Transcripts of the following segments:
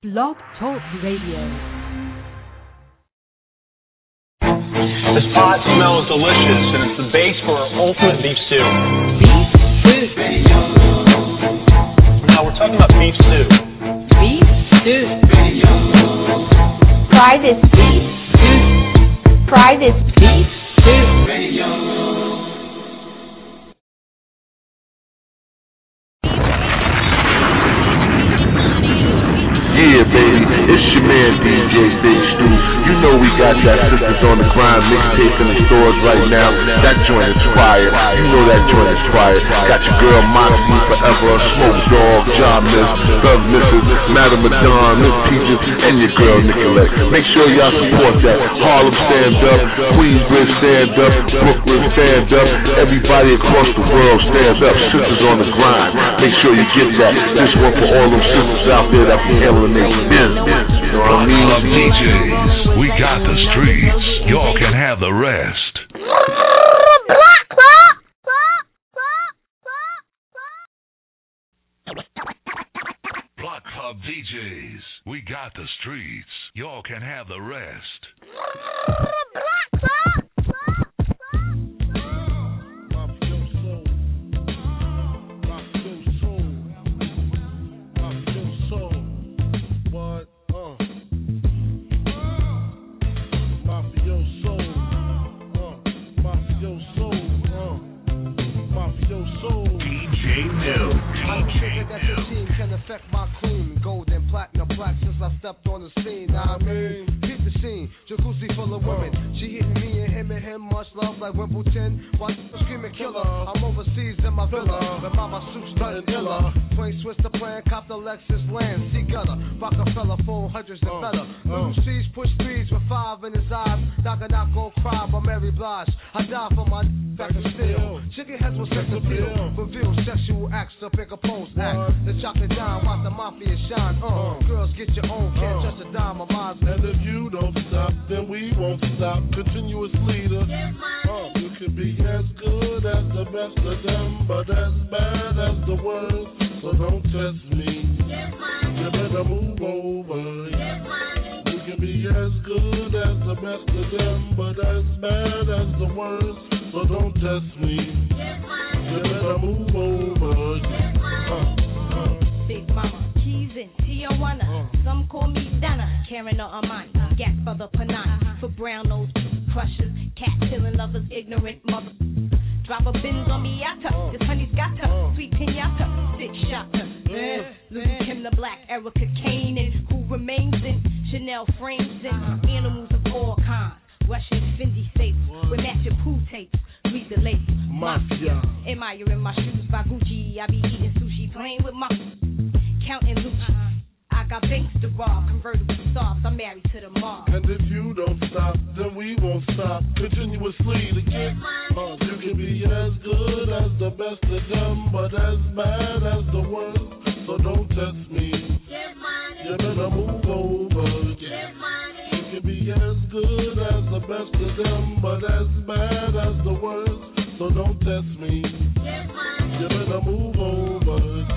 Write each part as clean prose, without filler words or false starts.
Blog Talk Radio. This pot smells delicious, and it's the base for our ultimate beef stew. Beef stew. Now we're talking about beef stew. Beef stew. Try this beef stew. Try this beef stew. Yeah, baby, it's your man DJ Big Stu. You know we got that Sisters on the Grind mixtape in the stores right now. That joint is fire. You know that joint is fire. Got your girl Moxie Forever, Smoke Dog, John Miss, Bug Mrs., Madam Madonna, Miss Peaches, and your girl Nicolette. Make sure y'all support that. Harlem stand up, Queensbridge stand up, Brooklyn stand up, everybody across the world stand up. Sisters on the Grind. Make sure you get that. This one for all them sisters out there that be handling their business. You know what I mean? Love DJs. We got the streets. Y'all can have the rest. Block Club DJs. We got the streets. Y'all can have the rest. Affect my cream, gold and platinum black since I stepped on the scene. Now I mean, keep the scene, jacuzzi full of women. She hitting me and him, much love like Wimbledon. Watch the screaming killer. I'm overseas in my villa, but mama suits nothing iller. Plain switch the plan, cop the Lexus land, see gutter. Rockefeller, 400s and better. Little C's push threes with 5 in his eyes. Knock go cry by Mary Blige. I die for my back of steel. Chicken heads will sex appeal. Reveal sexual acts to pick a pose act. The chocolate dime, watch the mafia shine. Girls get your own, can't touch a dime of mine. And if you don't stop, then we won't stop. Continuous leader. You can be as good as the best of them, but as bad as the worst. So don't test me. You better move over. You can be as good as the best of them, but as bad as the worst. So don't test me. You better move over. Big Mama, keys in Tijuana. Some call me Donna, Karen or Amani. Gas for the Panani, for brown nose crushers, cat killing lovers, ignorant mother. Drop a Benz on Miata, this honey's got her, sweet pinata, six shot her. Little Kim the Black, Erica Kane, and who remains in Chanel frames and animals of all kinds. Russian Fendi safes with matching pool tapes. Read the label, Mafia. Admiring my shoes by Gucci. I be eating sushi, playing with my counting loot. I got banks to rob, convertible stars. I'm married to the mob. And if you don't stop, then we won't stop. Continuously to get you can be as good as the best of them, but as bad as the worst. So don't test me. You better move over. You can be as good as the best of them, but as bad as the worst. So don't test me. You better move over.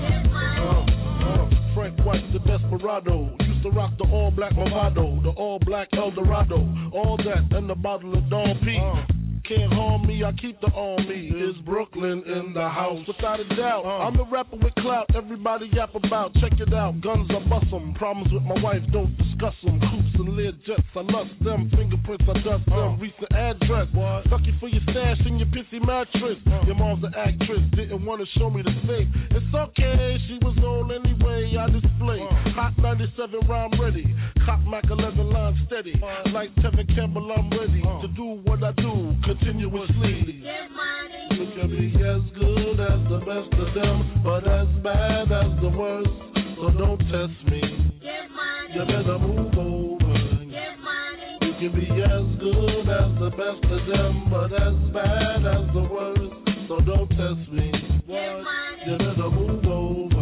Frank White, the desperado, used to rock the all-black Movado, the all-black Eldorado, all that and the bottle of Dom P. Can't harm me, I keep the army. Is Brooklyn in the house? Without a doubt, I'm a rapper with clout. Everybody yap about, check it out. Guns I bust 'em. Problems with my wife, don't discuss 'em. Coops and Learjets, I lust them. Fingerprints, I dust them. Recent address, sucky for your stash in your pissy mattress. Your mom's an actress, didn't want to show me the safe. It's okay, she was on anyway. I display Hot 97 rhyme ready. Cop Mac 11 line steady. Like Tevin Campbell, I'm ready to do what I do. Continuously. You can be as good as the best of them, but as bad as the worst. So don't test me. You better move over. You can be as good as the best of them, but as bad as the worst. So don't test me. You better move over.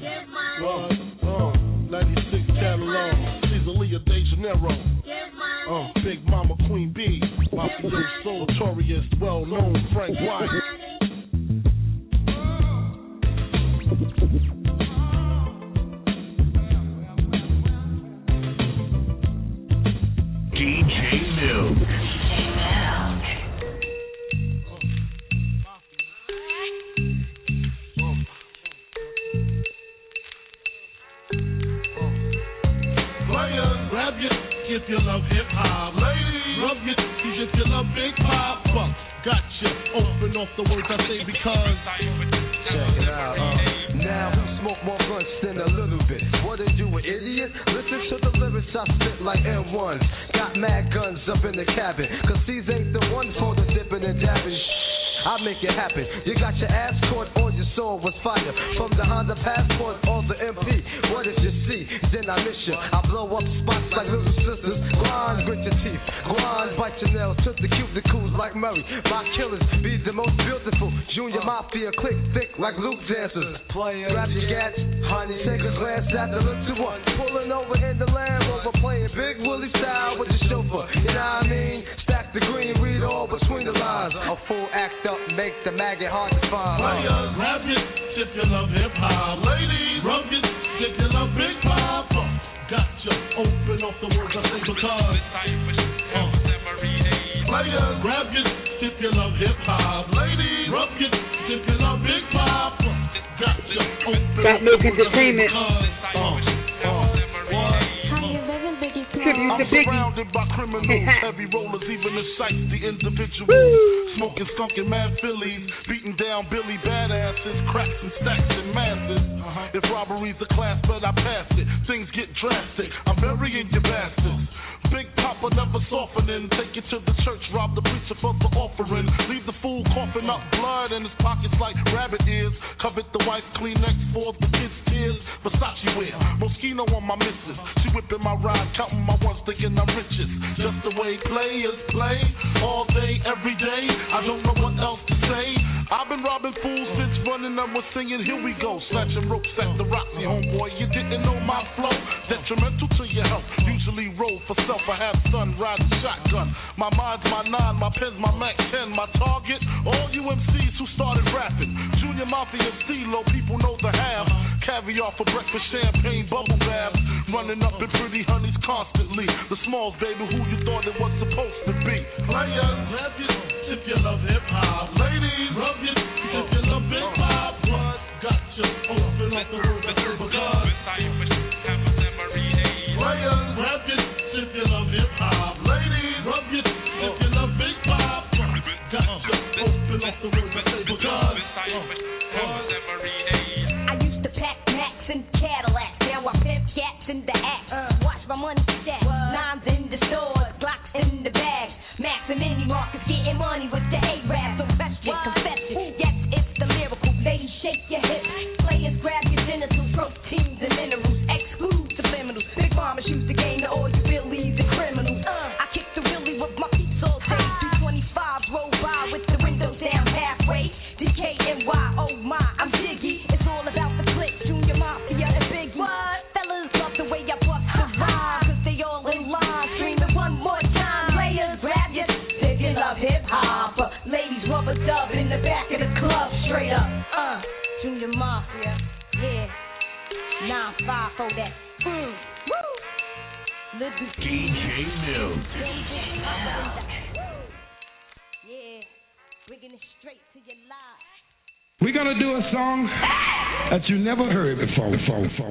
96 catalog. Caesar Lea De Janeiro. Big Mama Queen B. Mafia Soul Notorious, well known Frank White. grab your if you love hip hop. Ladies, rub your titties if you love Big Papa. Gotcha. Open off the words I say because. Check it out. Now we smoke more blunts than a little bit. What are you, an idiot? Listen to the lyrics I spit like M1s. Got mad guns up in the cabin. Cause these ain't the ones for the dipping and dabbing. I make it happen. You got your ass caught on your soul was fire. From the Honda Passport or the MP. What did you see? Then I miss you. I blow up spots like little sisters. Grind, grit your teeth. Grind, bite your nails. Took the cuticles like Murray. My killers be the most beautiful. Junior Mafia click thick like Luke dancers. Grab your gats, honey. Take a glance at the look to one. Pulling over in the Land Rover. Playing Big Willie style with the chauffeur. You know what I mean? Stack the green, read all between the lines. A full act up. Make the maggot hard to find. Players, grab it if you love hip hop. Ladies, rub it if you love Big Papa. Gotcha. Open off the words I say because. Players, grab it if you love hip hop. Ladies, rub it if you love Big Papa. Gotcha. Open Got Milk Entertainment. I'm surrounded by criminals, heavy rollers, even the sights, the individuals. Smoking, skunking, mad Phillies, beating down Billy badasses, cracks and stacks and masses. If robbery's a class, but I pass it. Things get drastic. I'm burying your bastards. Big Papa never softening. Take you to the church, rob the preacher for the offering. Leave the fool coughing up blood in his pockets like rabbit ears. Covet the wife's Kleenex for the kids' tears. Versace wear, Moschino on my missus. She whipping my ride, counting my ones, thinking I'm riches. Just the way players play, all day, every day. I don't know what else to say. I've been robbing fools since running up with singing. Here we go, snatching ropes at the Roxy, homeboy. You didn't know my flow, detrimental to your health. Usually roll for self. I have son riding shotgun. My mind's my 9, my pen's my Mac 10. My target, all you MCs who started rapping. Junior Mafia, CeeLo, people know the half. Caviar for breakfast, champagne, bubble baths. Running up in pretty honeys constantly. The Smalls, baby, who you thought it was supposed to be. Players, grab it if you love hip hop. Ladies, rub it if you love Big Pop. Gotcha. Open up the words that you begun. Players, grab it if you love hip hop. Ladies, rub it if you love Big Pop. Gotcha. Open up the words that you begun. I used to pack Macs and Cadillacs. Now I pimp cats in the act. Watch my money stack. Nines in the stores, Glocks in the bags. Max and Mini Marcus getting money with the A-Rap. So question, confession. Yes, it's the lyrical. Ladies, shake your hips. Players, grab your genitals. Proteins and minerals. Exclude subliminals. Big Mama's used to game to all you Billies and criminals. I kick the wheelie with my peeps all day. 225 roll by with the windows down halfway. DKNY, oh my, I'm jiggy. It's all about the click, Junior Mafia and Biggie. What? Fellas love the way I bust the rhyme, cause they all in line. Stream it one more time. Players, grab your if you love hip hop. Ladies, rubber dub in the back of the club, straight up. Junior Mafia, yeah. 9-5 for that. Woo! DJ Milk. Yeah, bringing it straight to your live. We're gonna do a song that you never heard before. Yeah,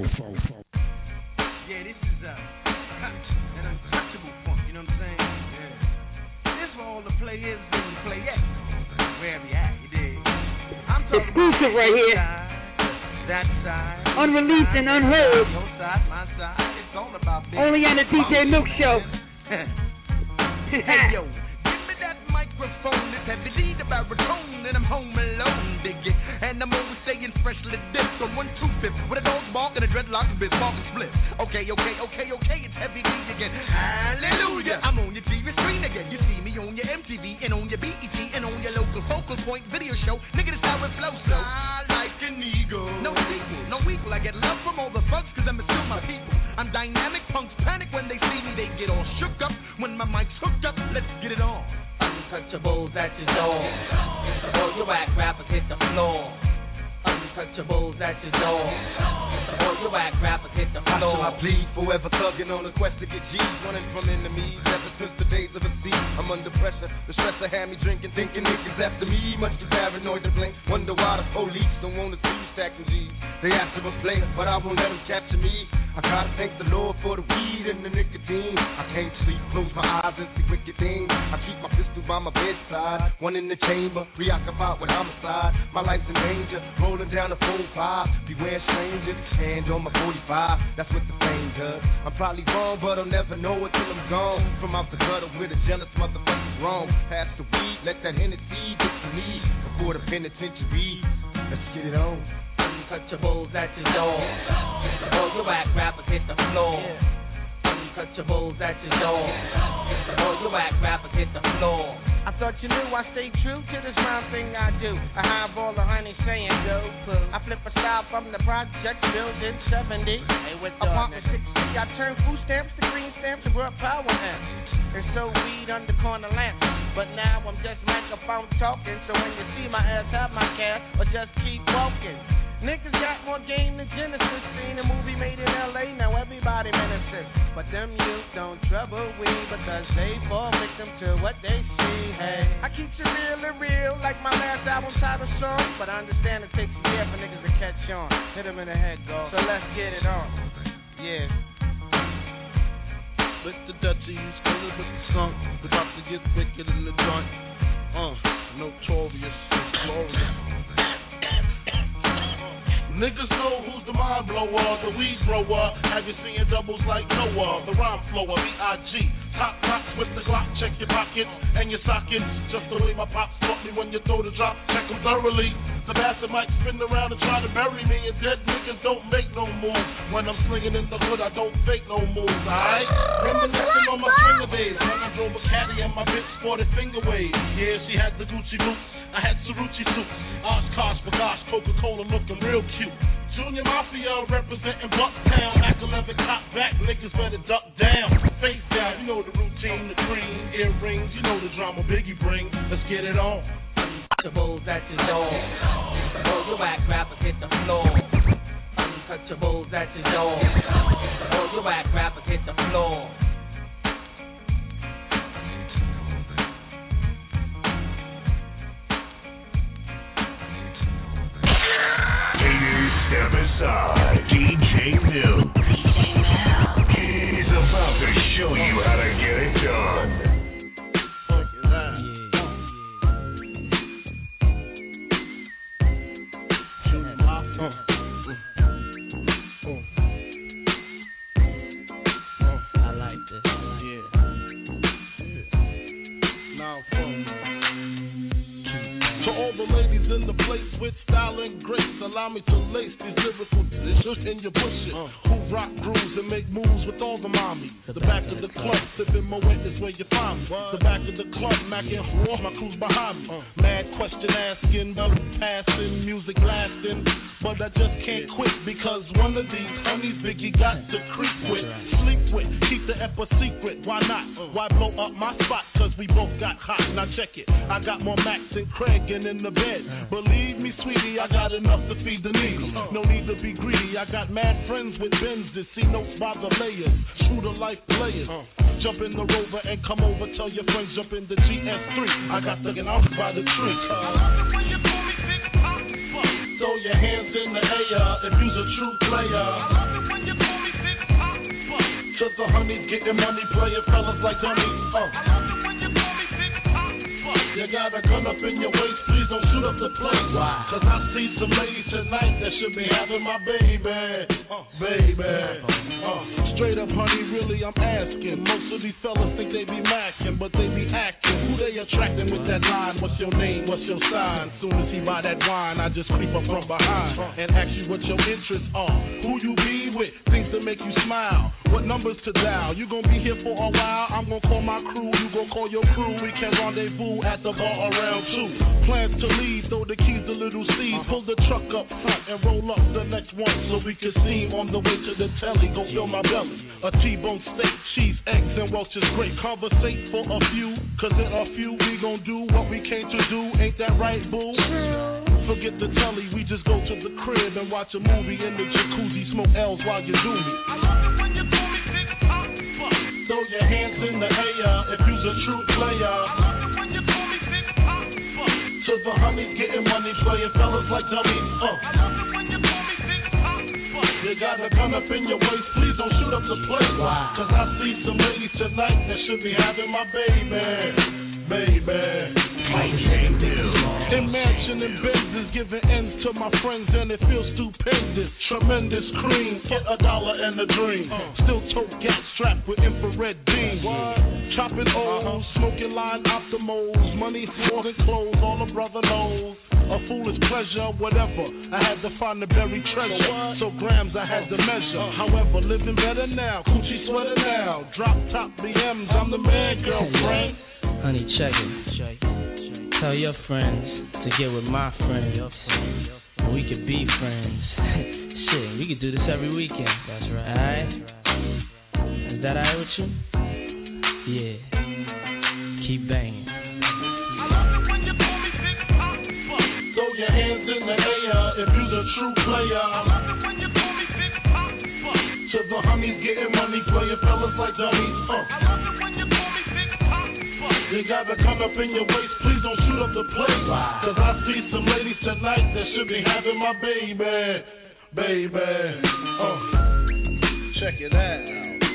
this is an untouchable funk, you know what I'm saying? Yeah. This for all the players and playettes, wherever you at, you dig? I'm talking exclusive right here. That side. Unreleased and unheard. Your side, my side. It's all about this. Only on the DJ Milk Show. Hey, yo. Give me that microphone. It's heavy D, the baritone, and I'm home alone, dig it. And I'm always staying freshly dipped on 1-2-5 with a dog bark and a dreadlock and bark and split. Okay, it's heavy D again. Hallelujah. I'm on your TV screen again. You see me on your MTV and on your BET and on your local focal point video show. Nigga, this how it flows, so I like an eagle. No equal. I get love from all the thugs cause I'm still my people. I'm dynamic, punks panic when they see me. They get all shook up when my mic's hooked up. Let's get it on. Untouchables at your door. All your whack rappers hit the floor. Untouchables at your door. All your whack rappers hit the floor. I plead forever thugging on a quest to get G's, running from enemies ever since the days of a thief. I'm under pressure, the stressor had me drinking, thinking niggas after me. Much too paranoid to blink, wonder why the police don't want to see you stacking G's. They after us later, but I won't let them capture me. I gotta thank the Lord for the weed and the nicotine. I can't sleep, close my eyes and see wicked things. I keep my pistol by my bedside, one in the chamber, preoccupied with homicide. My life's in danger, rolling down the 4-5. Beware strangers, hand on my 45. That's what the fame does. I'm probably wrong, but I'll never know it till I'm gone. From out the gutter with a jealous motherfucker's wrong. Pass the weed, let that Hennessy get to me before the penitentiary. Let's get it on. Untouchables at your door. All your whack rappers hit the floor. Untouchables at your door. All your whack rappers hit the floor. I thought you knew I stay true to this rhyme thing I do. I have all the honey saying dope. I flip a style from the project building 70. Hey, apartment 6C. I turn food stamps to green stamps to world power amps. And so weed under corner lamps. But now I'm just microphone talking. So when you see my ass, have my cash or just keep walking. Niggas got more game than Genesis. Seen a movie made in LA, now everybody menacing. But them youth don't trouble we because they fall victim to what they see. Hey, I keep it real and real like my last album title song. But I understand it takes a year for niggas to catch on. Hit them in the head, go. So let's get it on. Yeah. With the Dutchies, fill it with the skunk. We're about to get wicked in the joint. Notorious, glorious. Niggas know who's the mind blower, the weed grower. Have you seen doubles like Noah? The rhyme flower, B.I.G. Top knots with the Glock, check your pockets and your sockets. Just the way my pops taught me when you throw the drop, check them thoroughly. The bastard might spin around and try to bury me, and dead niggas don't make no moves. When I'm slinging in the hood, I don't fake no moves, alright? Reminiscing on my finger days when I drove a caddy and my bitch sported finger waves. Yeah, she had the Gucci boots, I had Cerucci suits. Oshkosh, Bagash, Coca-Cola looking real cute. Junior Mafia representing Bucktown. Mac 11 cop back, niggas better duck down. Face down, you know the routine, the cream, earrings, you know the drama Biggie bring. Let's get it on. Untouchables at your door. All your whack rappers hit the floor. Untouchables at your door. All your whack rappers hit the floor. Step aside, DJ Milk. He's about to show you how to get it done. I like this. To all the ladies in the place with style and grace, allow me to lace these lyrical dishes in your bushes. Who rock grooves and make moves with all the mommies. The back of the club, sipping my wet is where you find me. The back of the club, macking raw, my crew's behind me. Mad question asking, passing, music lasting. But I just can't quit because one of these honeys Biggie got to creep with, sleep with, keep the ep a secret. Why not? Why blow up my spot? Cause we both got hot. Now check it. I got more Max and Craig in the bed. Believe me, sweetie, I got enough to feed the needy. No need to be greedy. I got mad friends with Benzes. See notes by the layers. True to life players. Jump in the Rover and come over. Tell your friends jump in the GS3. I got to get out by the tree. Throw your hands in the air if you's a true player. To the honeys getting money, playing fellas like dummies. You got a gun up in your waist, please don't shoot up the place. Cause I see some ladies tonight that should be having my baby. Straight up, honey, really, I'm asking. Most of these fellas think they be macking, but they be acting. Who they attracting with that line? What's your name? What's your sign? Soon as he buy that wine, I just creep up from behind and ask you what your interests are. Who you be with? Things that make you smile. What numbers to dial? You gon' be here for a while? I'm gon' call my crew. You gon' call your crew. We can rendezvous at the bar around 2. Plans to leave, throw the keys to Little C's. Pull the truck up front and roll up the next one so we can see him on the way to the telly. Go fill my belly. A T-bone steak, cheese, eggs, and Welch's grape. Conversate for a few, cause in a few we gon' do what we came to do. Ain't that right, boo? Forget the telly, we just go to the crib and watch a movie in the jacuzzi. Smoke L's while you do me. I love it when you call me Big Papa. Throw your hands in the air if you's a true player. To the honeys getting money, playing fellas like dummies. I love it when you call me Big Papa. You You got a gun up in your waist, please don't shoot up the place. Cause I see some ladies tonight that should be having my baby. Imagine in business giving ends to my friends and it feels stupendous. Tremendous cream, get $1 and a dream. Still tote gas strapped with infrared beams. Chopping O's, smoking line optimals. Money, more than clothes, all a brother knows. A foolish pleasure, whatever. I had to find the buried treasure. So grams I had to measure. However, living better now. Coochie sweater now. Drop top BMs, I'm the man, girlfriend. Honey, check it. Tell your friends to get with my friends. We could be friends. Shit, we could do this every weekend. That's right. Alright? Is that alright with you? Yeah. Keep banging. Throw your hands in the air if you the true player. To the honeys getting money, playing fellas like dummies. You gotta come up in your waist, please don't shoot up the place. Cause I see some ladies tonight that should be having my baby. Check it out.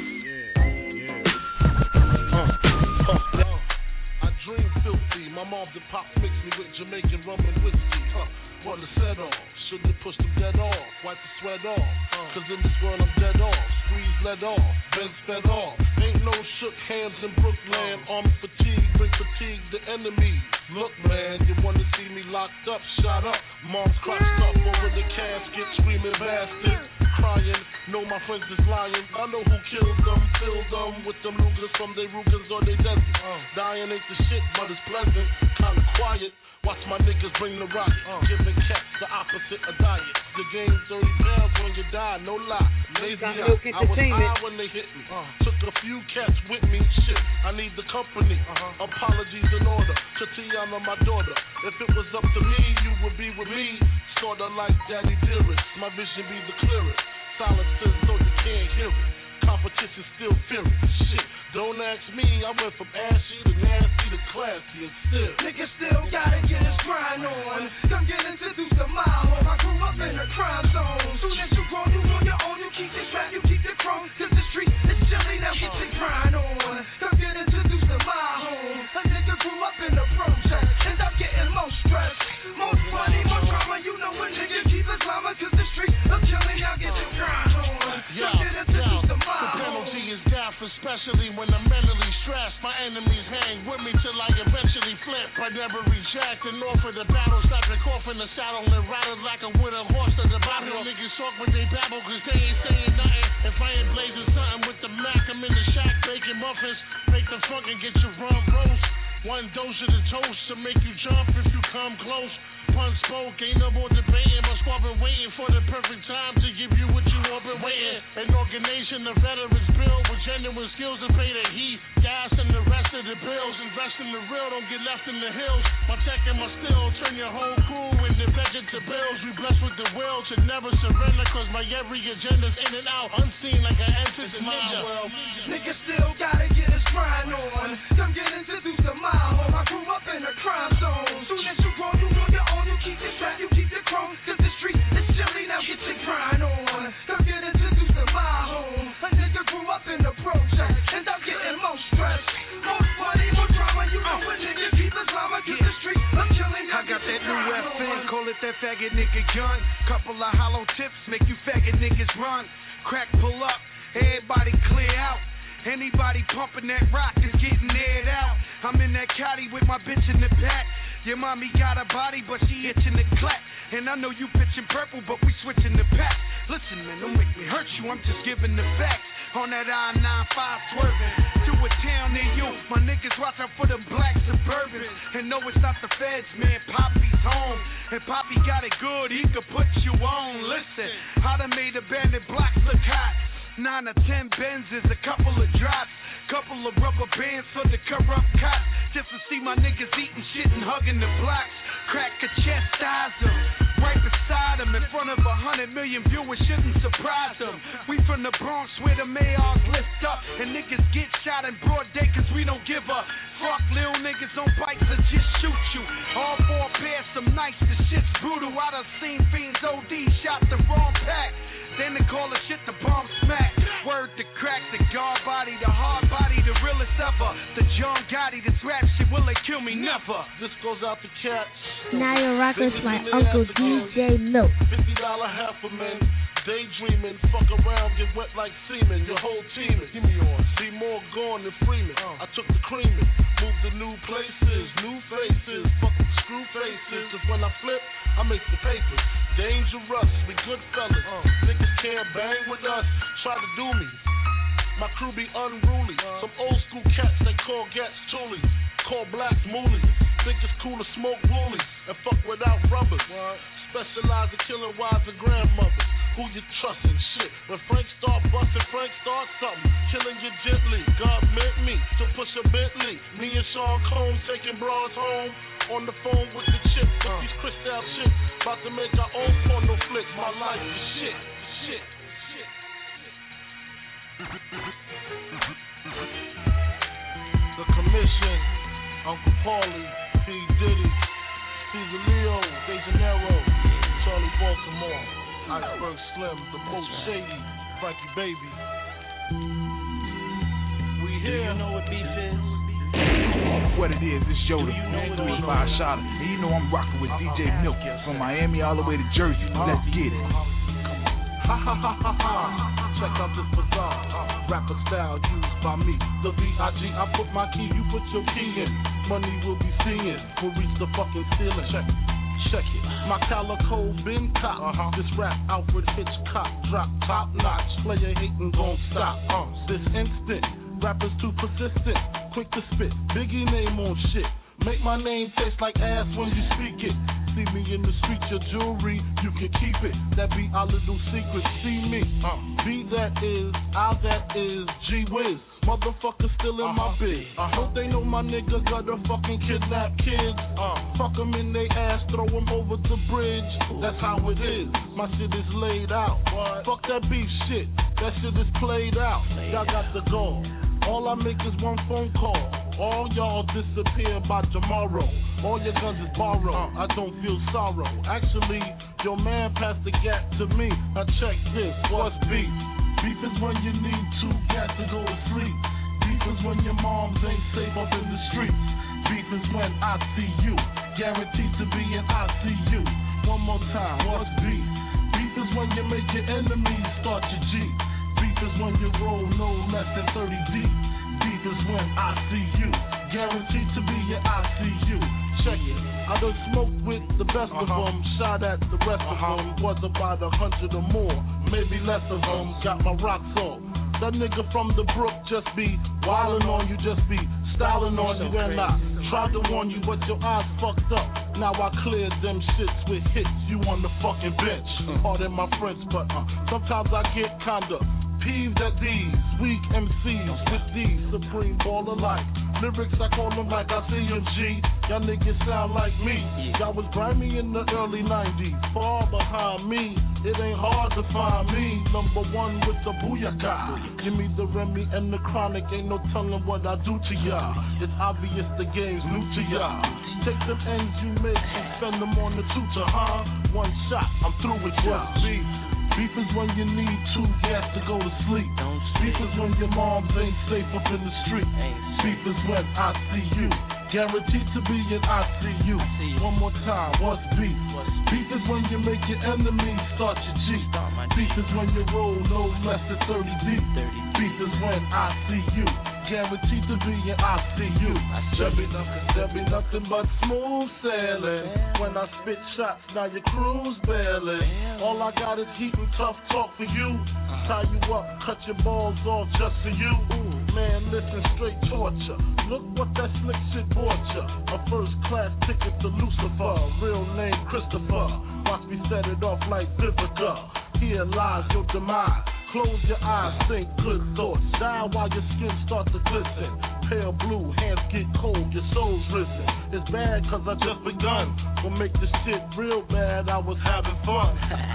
I dream filthy, my mom and pops mix me with Jamaican rum and whiskey. Want to set off, shouldn't have pushed them dead off. Wipe the sweat off, cause in this world I'm dead off. Squeeze let off, been sped off. Ain't no shook hands in Brooklyn. Armed fatigue, bring fatigue the enemy. Look man, you wanna see me locked up, shot up. Mom's crushed up over the casket, screaming bastard. Crying, know my friends is lying. I know who killed them, filled them with them Rugers from their Rugers or they desert. Dying ain't the shit, but it's pleasant, kinda quiet. Watch my niggas bring the rock, giving cats the opposite of diet. The game 30 pounds when you die, no lie. Lazy eye, I was high when they hit me. Took a few cats with me, shit, I need the company. Apologies in order to Tiana, my daughter. If it was up to me, you would be with me. Sorta like Daddy Dearest, my vision be the clearest. Silences so you can't hear it. Competition still furious, shit. Don't ask me, I went from ashy to nasty to classy and still. Niggas still gotta get his grind on. Come get introduced to my home. I grew up in the crime zone. Soon as you grow, you on your own. You keep your strap, you keep your chrome. Cause the street is chilly, now get your grind on. Come get introduced to my home. A nigga grew up in the project. End up getting more stress, more money, more drama. You know a nigga keep his drama. Cause the street is chilly, now get your grind on. Come get introduced to my home. The penalty is death, especially when I'm mentally stressed. My enemies hang with me till I eventually flip. I never reject and offer the battle. Stop the cough in the saddle and rattle like a winter horse to the battle. Niggas talk when they babble cause they ain't saying nothing. If I ain't blazing something with the Mac, I'm in the shack baking muffins. Make the funk and get your rum roast. One dose of the toast to make you jump if you come close. Pun spoke, ain't no more debating. My squad been waiting for the perfect time to give you what you all been waiting. An organization of veterans build with genuine skills to pay the heat, gas, and the rest of the bills. Invest in the real, don't get left in the hills. My tech and my skill turn your whole crew into vegetables. We blessed with the will to never surrender, cause my every agenda's in and out, unseen like an entrance ninja. Niggas still gotta get his grind on. Come get introduced to my home. I grew up in the crime zone. Soon as you grow, you on your own. You keep your strap, you keep your chrome. Cause the street is chilly, now get your grind on. Come get introduced to my home. A nigga grew up in the project. End up getting more stress, more money, more drama. You know a nigga keep his drama. Cause the street is chilly, now I got that new FN, call it that faggot nigga gun. Couple of hollow tips make you faggot niggas run. Crack pull up, everybody clear out. Anybody pumping that rock is getting aired out. I'm in that caddy with my bitch in the back. Your mommy got a body, but she itching the clap. And I know you pitching purple, but we switching the pack. Listen, man, don't make me hurt you, I'm just giving the facts. On that I-95 swerving to a town near you. My niggas watch out for them black Suburbans. And no, it's not the feds, man, Poppy's home. And Poppy got it good, he could put you on. Listen, I done made abandoned blocks look hot. 9 or 10 Benzes, a couple of drops. Couple of rubber bands for the corrupt cops. Just to see my niggas eating shit and hugging the blocks. Crack a chastise them. Right beside them, in front of 100 million viewers, shouldn't surprise them. We from the Bronx where the mayors lift up. And niggas get shot in broad day cause we don't give up. Fuck little niggas on bikes that just shoot you. All 4 pairs, some nice, the shit's brutal. I done seen fiends OD, shot the wrong pack. Then they call a the guard body, the hard body, the realest ever. The John Gotti, this rap shit, will it kill me? Never. This goes out to cats. Now you're rocking with my uncle DJ Milk. $50 half a man. Daydreaming, fuck around, get wet like semen. Your whole team is. Give me yours. See more gone than Freeman. I took the creaming, moved to new places, new faces, fuck the screw faces. Cause when I flip, I make the papers. Dangerous, we good fellas. Niggas can't bang with us, try to do me. My crew be unruly. Some old school cats they call gats toolies, call blacks moolies. Think it's cool to smoke woolies and fuck without rubbers. Specialize in killing wives and grandmothers. Who you trustin'? Shit. When Frank start bustin', Frank start something. Killing you gently. God meant me to push a Bentley. Me and Sean Combs taking bras home. On the phone with the chick. With these crystal chicks. About to make our own porno flicks. My life is shit. Shit. Shit. The Commission. Uncle Paulie. P. Diddy. Caesar Leo. De Janeiro. Charlie Baltimore. Iceberg Slim, the most shady, Frankie Baby. We here. You know what beef is? What it is, it's Yoda, 3-5 shot. And you know I'm rocking with DJ Milk from Miami all the way to Jersey. Let's get it. Ha ha ha ha ha. Check out this bizarre rapper style used by me. The B.I.G. I put my key, you put your key in. Money will be seeing, we'll reach the fucking ceiling. Check it. My calico been cop. This rap Alfred Hitchcock drop top notch. Player hating gon' stop. This instant, rappers too persistent, quick to spit. Biggie name on shit. Make my name taste like ass when you speak it. See me in the street, your jewelry, you can keep it. That be our little secret. See me. B that is, I that is, G Wiz. Motherfuckers still in my biz. Hope they know my nigga got a fucking kidnap kids. Fuck them in they ass, throw them over the bridge. That's how it is. My shit is laid out. Fuck that beef shit. That shit is played out. Y'all got the goal. All I make is one phone call. All y'all disappear by tomorrow. All your guns is borrowed. I don't feel sorrow. Actually, your man passed the gap to me. Now check this. What's beef? Beef is when you need two cats to go to sleep. Beef is when your moms ain't safe up in the streets. Beef is when I see you, guaranteed to be in ICU. One more time, what's beef? Beef is when you make your enemies start your G. Beef is when you roll no less than 30 deep. Beef is when I see you, guaranteed to be in ICU. Check it. I done smoked with the best of them, shot at the rest of them. Was about 100 or more, maybe less of them. Got my rocks off. That nigga from the brook just be wildin' on you, just be styling on you. And I tried to warn you, but your eyes fucked up. Now I cleared them shits with hits. You on the fucking bench. Pardon my French, but sometimes I get kinda peeved at these weak MCs with these supreme baller life. Lyrics I call them like I see them G. Y'all niggas sound like me. Y'all was grimy in the early 90s. Far behind me, it ain't hard to find me. Number one with the booyaka. Give me the Remy and the Chronic. Ain't no telling what I do to y'all. It's obvious the game's new to y'all. Take them ends you make and spend them on the tutor, One shot, I'm through with y'all. Beef is when you need two gas to go to sleep. Beef is when your moms ain't safe up in the street. Beef is when I see you, guaranteed to be in ICU. One more time, what's beef? Beef is when you make your enemies start your G. Beef is when you roll no less than 30 deep. Beef is when I see you, guaranteed to be in ICU. There be nothing but smooth sailing. When I spit shots, now your crew's bailing. All I got is heat and tough talk for you. Tie you up, cut your balls off just for you. Man, listen, straight torture. Look what that slick shit bought ya. A first class ticket to Lucifer. Real name Christopher. Watch me set it off like Vivica. Here lies your demise. Close your eyes, think good thoughts. Die while your skin starts to glisten. Pale blue, hands get cold, your soul's risen. It's bad cause I just begun. Will make this shit real bad, I was having fun.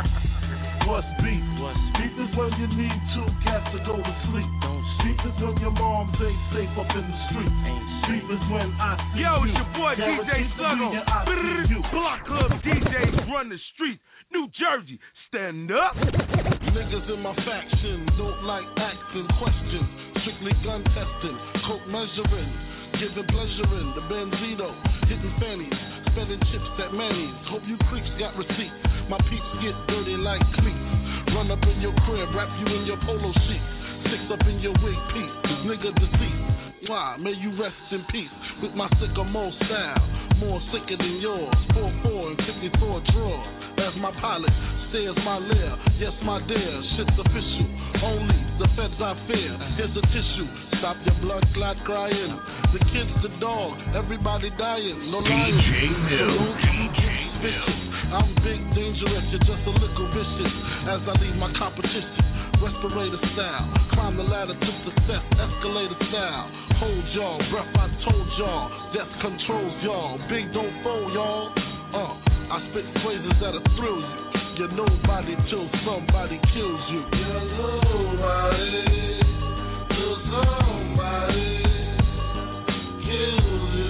What's beef? Beef is when you need two cats to go to sleep. Beef is when your moms ain't safe up in the street. Beef is when I see Yo, you. it's your boy DJ Sluggo. Block Club DJs run the street. New Jersey, stand up. Niggas in my faction don't like asking questions. Strictly gun testing, coke measuring, giving pleasure in the Benzito, hitting fannies, spending chips at Manny's. Hope you creeps got receipts. My peeps get dirty like cleats. Run up in your crib, wrap you in your polo sheets. Six up in your wig piece, this nigga deceased. Why? May you rest in peace with my sycamore style. More sicker than yours. 4-4 and 54 drawers. As my pilot stares my lair. Yes, my dear, shit's official. Only the feds I fear. Here's a tissue. Stop your blood clot crying. The kids, the dog, everybody dying. No lying. DJ Mill. I'm big, dangerous, you're just a little vicious. As I leave my competition, respirator style. Climb the ladder to success, escalator style. Hold y'all, breath I told y'all. Death controls y'all, big don't fold y'all. I spit phrases that'll thrill you. You're nobody till somebody kills you. You're nobody till somebody kills you.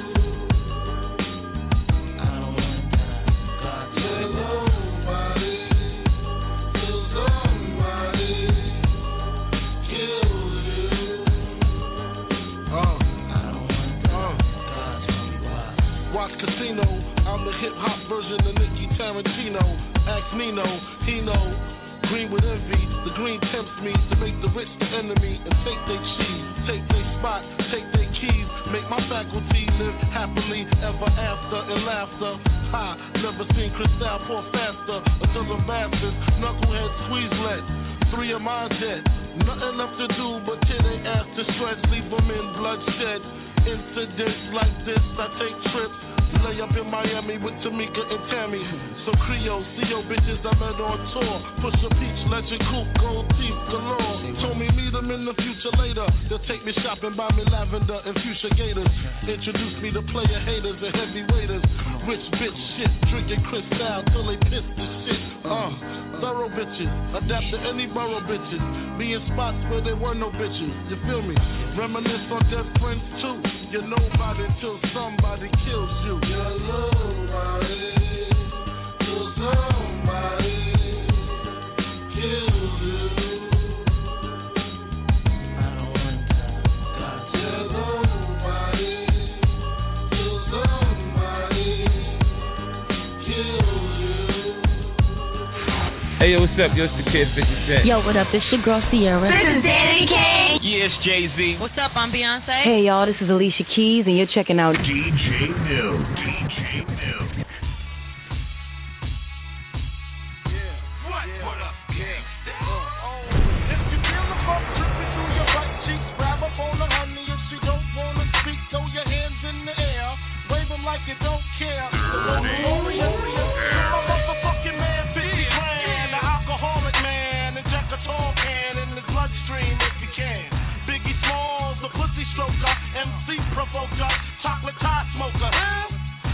Watch Casino, I'm the hip-hop version of Nicky Tarantino. Ask Nino, he know. Green with envy, the green tempts me to make the rich the enemy and take their cheese, take their spot, take their keys, make my faculty live happily ever after in laughter. Ha, never seen Cristal pour faster until the bastards, knucklehead squeeze lead. 3 of my dead, nothing left to do but tear their ass to shreds, leave them in bloodshed. Incidents like this, I take trips. Lay up in Miami with Tamika and Tammy. Some Creole, CO bitches I met on tour. Push a peach, legend coupe, gold teeth galore. Told me meet them in the future later. They'll take me shopping, buy me lavender and fuchsia gators. Introduce me to player haters and heavyweighters. Rich bitch shit, drinking Cristal till they piss the shit. Thorough bitches, adapt to any borough bitches. Be in spots where there were no bitches. You feel me? Reminisce on dead friends too. You're nobody till somebody kills you. You're nobody till somebody kills you. I don't want that. You're nobody till somebody kills you. Hey, yo, what's up? Yo, it's the Kid 50 Cent. Yo, what up? It's your girl Sierra. This is Danny K. Yeah, it's Jay-Z. What's up? I'm Beyonce. Hey, y'all, this is Alicia Keys, and you're checking out DJ Mill. DJ Mill. What up, gangsta? If you feel the funk dripping through your right cheeks, grab up on the honey. If she don't wanna speak, throw your hands in the air. Wave them like you don't care. Motherfucking man, 50 grand. An alcoholic man, inject a tall can in the bloodstream if you can. Biggie Smalls, the pussy stroker, MC provoker, chocolate tie smoker.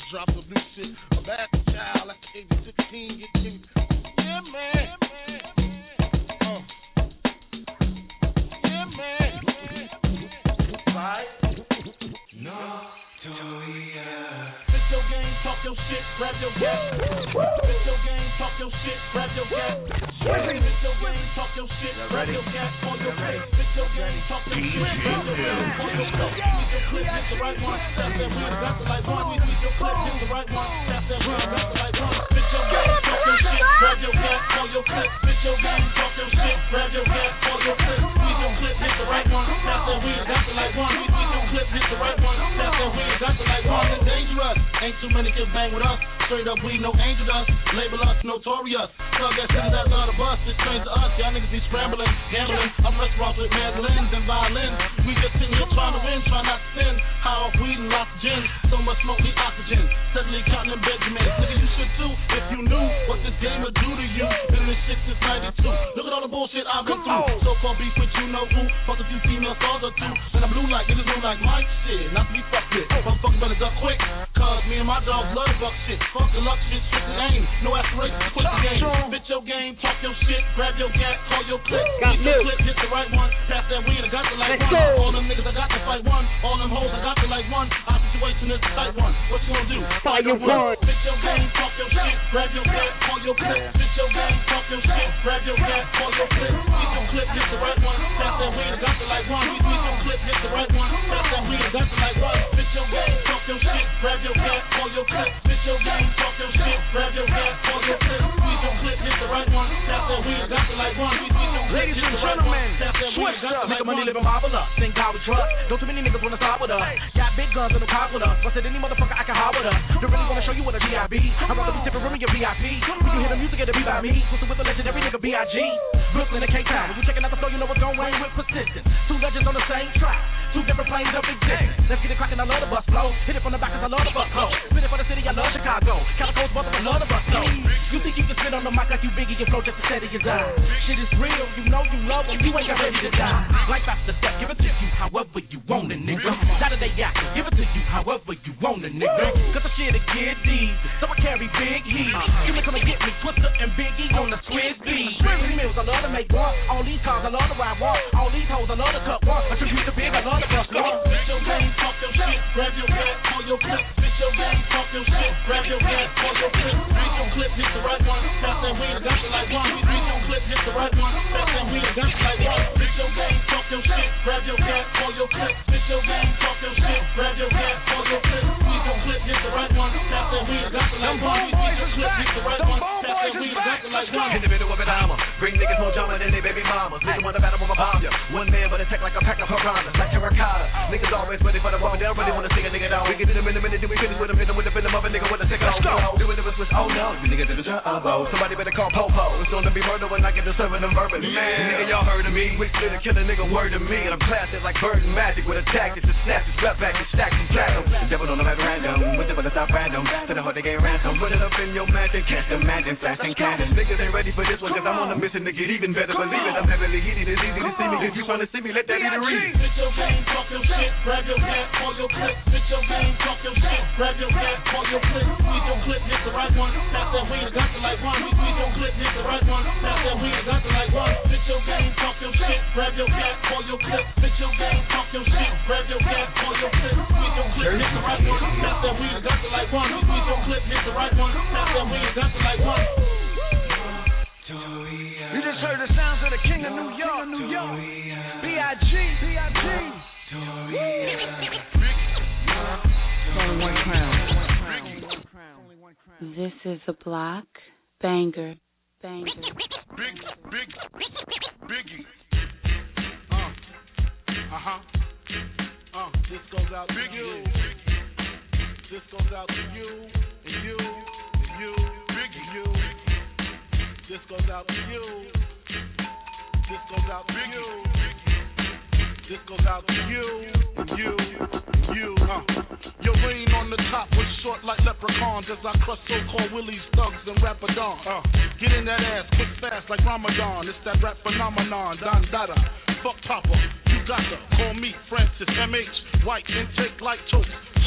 drop some new shit. A bad child, like age 16, get kicked. Yeah, man. Yeah, man. Right? Notoria. Spit your game, talk your shit, grab your gat. Spit your game, talk your shit, grab your gat. Spit your game, talk your shit, grab your gat on your face. Spit your game, talk your shit, grab your gat on your face. Squeeze your clip, hit the right one. Step that we got the like one. Squeeze your clip, hit the right one. Step that we got the like one. Spit your game, talk your shit, grab your gat on your clip. Spit your game, talk your shit, grab your gat on your clip. Squeeze your clip, hit the right one. Step that we got the like one. Squeeze your clip, hit the right one. Step that we got the like one. It's dangerous. Ain't too many kids bang with us. Straight up, we no angel dust. Label us notorious. Plug that city that's on the bus. It's strange to us. Y'all niggas be scrambling, gambling. I'm restaurants with mandolins and violins. We just sitting here trying to win, trying not to sin. High off weed and oxygen. So much smoke, need oxygen. Steadily counting in Benjamins. Nigga, you should too if you knew what this game would do to you. Been in this shit since 92. Look at all the bullshit I've been through. So-called beef with you know who. Fuck a few female stars or two. And I'm blue like niggas blue like Mike shit. Not to be fucked with. Motherfuckers better duck quick. Cause me and my dogs love buck shit. Fuck the luck shit, strictly aim. No aspirations, quit the game. Spit your game, talk your shit, grab your gat, call your clip. Hit your clip, hit the right one. Pass that weed, I got the like one. All them niggas, I got to fight one. All them hoes, I got to like one. Our situation is the tight one. What you gonna do? Fight your one. Spit your game, talk your shit, grab your gat, call your clip. Spit your game, talk your shit, grab your gat, call your clip. Hit your clip, hit the right one. Pass that weed, I got to like one. Hit your clip, hit the right one. Pass that weed, I got to like one. Spit your game, talk your shit, grab your gat, call your clip. Spit your game, talk your shit, grab your gat, call your clip. Squeeze your clip, hit the right one. Pass that weed, I got to like one. Ladies and gentlemen, switch up. Make money, living marvelous. Thank God we trust. Don't too many niggas wanna start with us. Got big guns and no cop with us. Busted any motherfucker I can hide with us. Don't really wanna show you what a GIB. I'd rather be sipping room in your VIP. When you hear the music, it'll be by me. Twisted with the legendary nigga B.I.G. Brooklyn and K-Town. When you checking out the flow, you know what's going with persistence. Two legends on the same track. Two different planes of existence. Let's get it crackin', I love the bus flow. Hit it from the back cause I love the bus flow. Spin it for the city, I love Chicago. Calico's brother, I love the bus flow. You think you can spit on the mic like you Biggie and flow just to steady your eye. Shit is real, you know you love them, you ain't got ready to die. Life after death, give it to you however you want it, nigga. Saturday after, give it to you however you want it, nigga. Cause the shit'll get deep, so I carry big heat. You can come and get me, Twister and Biggie on the Swiss beat. Three meals, I love to make one. All these cars, I love to ride one. All these hoes, I love to cut one. I tribute to big, I love to bust one. Spit your game, talk your shit, grab your gat, call your clip. Spit your game, talk your shit, grab your gat, call your clip. Beat your clip, hit the right one. Pass that weed, I got you like one. Beat your clip, hit the right one. Pass that weed, I got you like one. Spit your game, talk your shit, grab your gat, call your clip. Spit your game, talk your shit, grab your gat, call your clip. Beat your clip, hit the right one. Pass that weed, I got you like one. Beat your clip, hit the right one. Pass that weed, I got you like one. In the middle of it, I'ma bring niggas more drama than they baby mamas. Niggas wanna battle with my bomb ya. One man, but attack like a pack of piranhas, like terracotta. Niggas always ready for the moment. They don't really wanna see a nigga down. We get in a minute, then we finish with him. Hit him with the venom of a nigga with a sick on. Doing it with switch. Oh no, you niggas in the trouble. Somebody better call Popo. It's gonna be murder when I get to serving them verbally. Man, nigga, y'all heard of me. Quick to kill a nigga, word to me. And I'm classic like bird and magic with a tactic to snatch his rep back and stack and track him. The devil don't know at random. With the but it's not random. To the heart they get ransom. Put it up in your magic. Catch the magic, flashing cannons. Niggas ain't ready for this one, cause I'm on a mission to get even better. Believe it, I'm heavily heated. It's easy to see me. If you wanna see me, let that be the reason. Spit your game, talk your shit, grab your gat, call your clip. Spit your game, talk your shit, grab your gat, call your clip. Squeeze your clip, hit the right one. Pass that weed, I got you like one. Squeeze your clip, hit the right one. Pass that weed, I got you like one. Spit your game, talk your shit, grab your gat, call your clip. Spit your game, talk your shit, grab your gat, call your clip. Squeeze your clip, hit the right one. Pass that weed, I got you like one. Squeeze your clip, hit the right one. Pass that weed, I got you like one. You just heard the sounds of the King of New York, B.I.G. Only one crown. This is a block banger. Biggie. This goes out to you. This goes out to you and you and you, Biggie, you. This goes out to you. This goes out to you. This goes out to you and you and you. Your reign on the top was short like leprechauns as I crush so-called willies, thugs, and rapadon. Get in that ass quick fast like Ramadan. It's that rap phenomenon, Don Dada. Fuck Papa, you gotta call me Francis M.H. White intake like toast.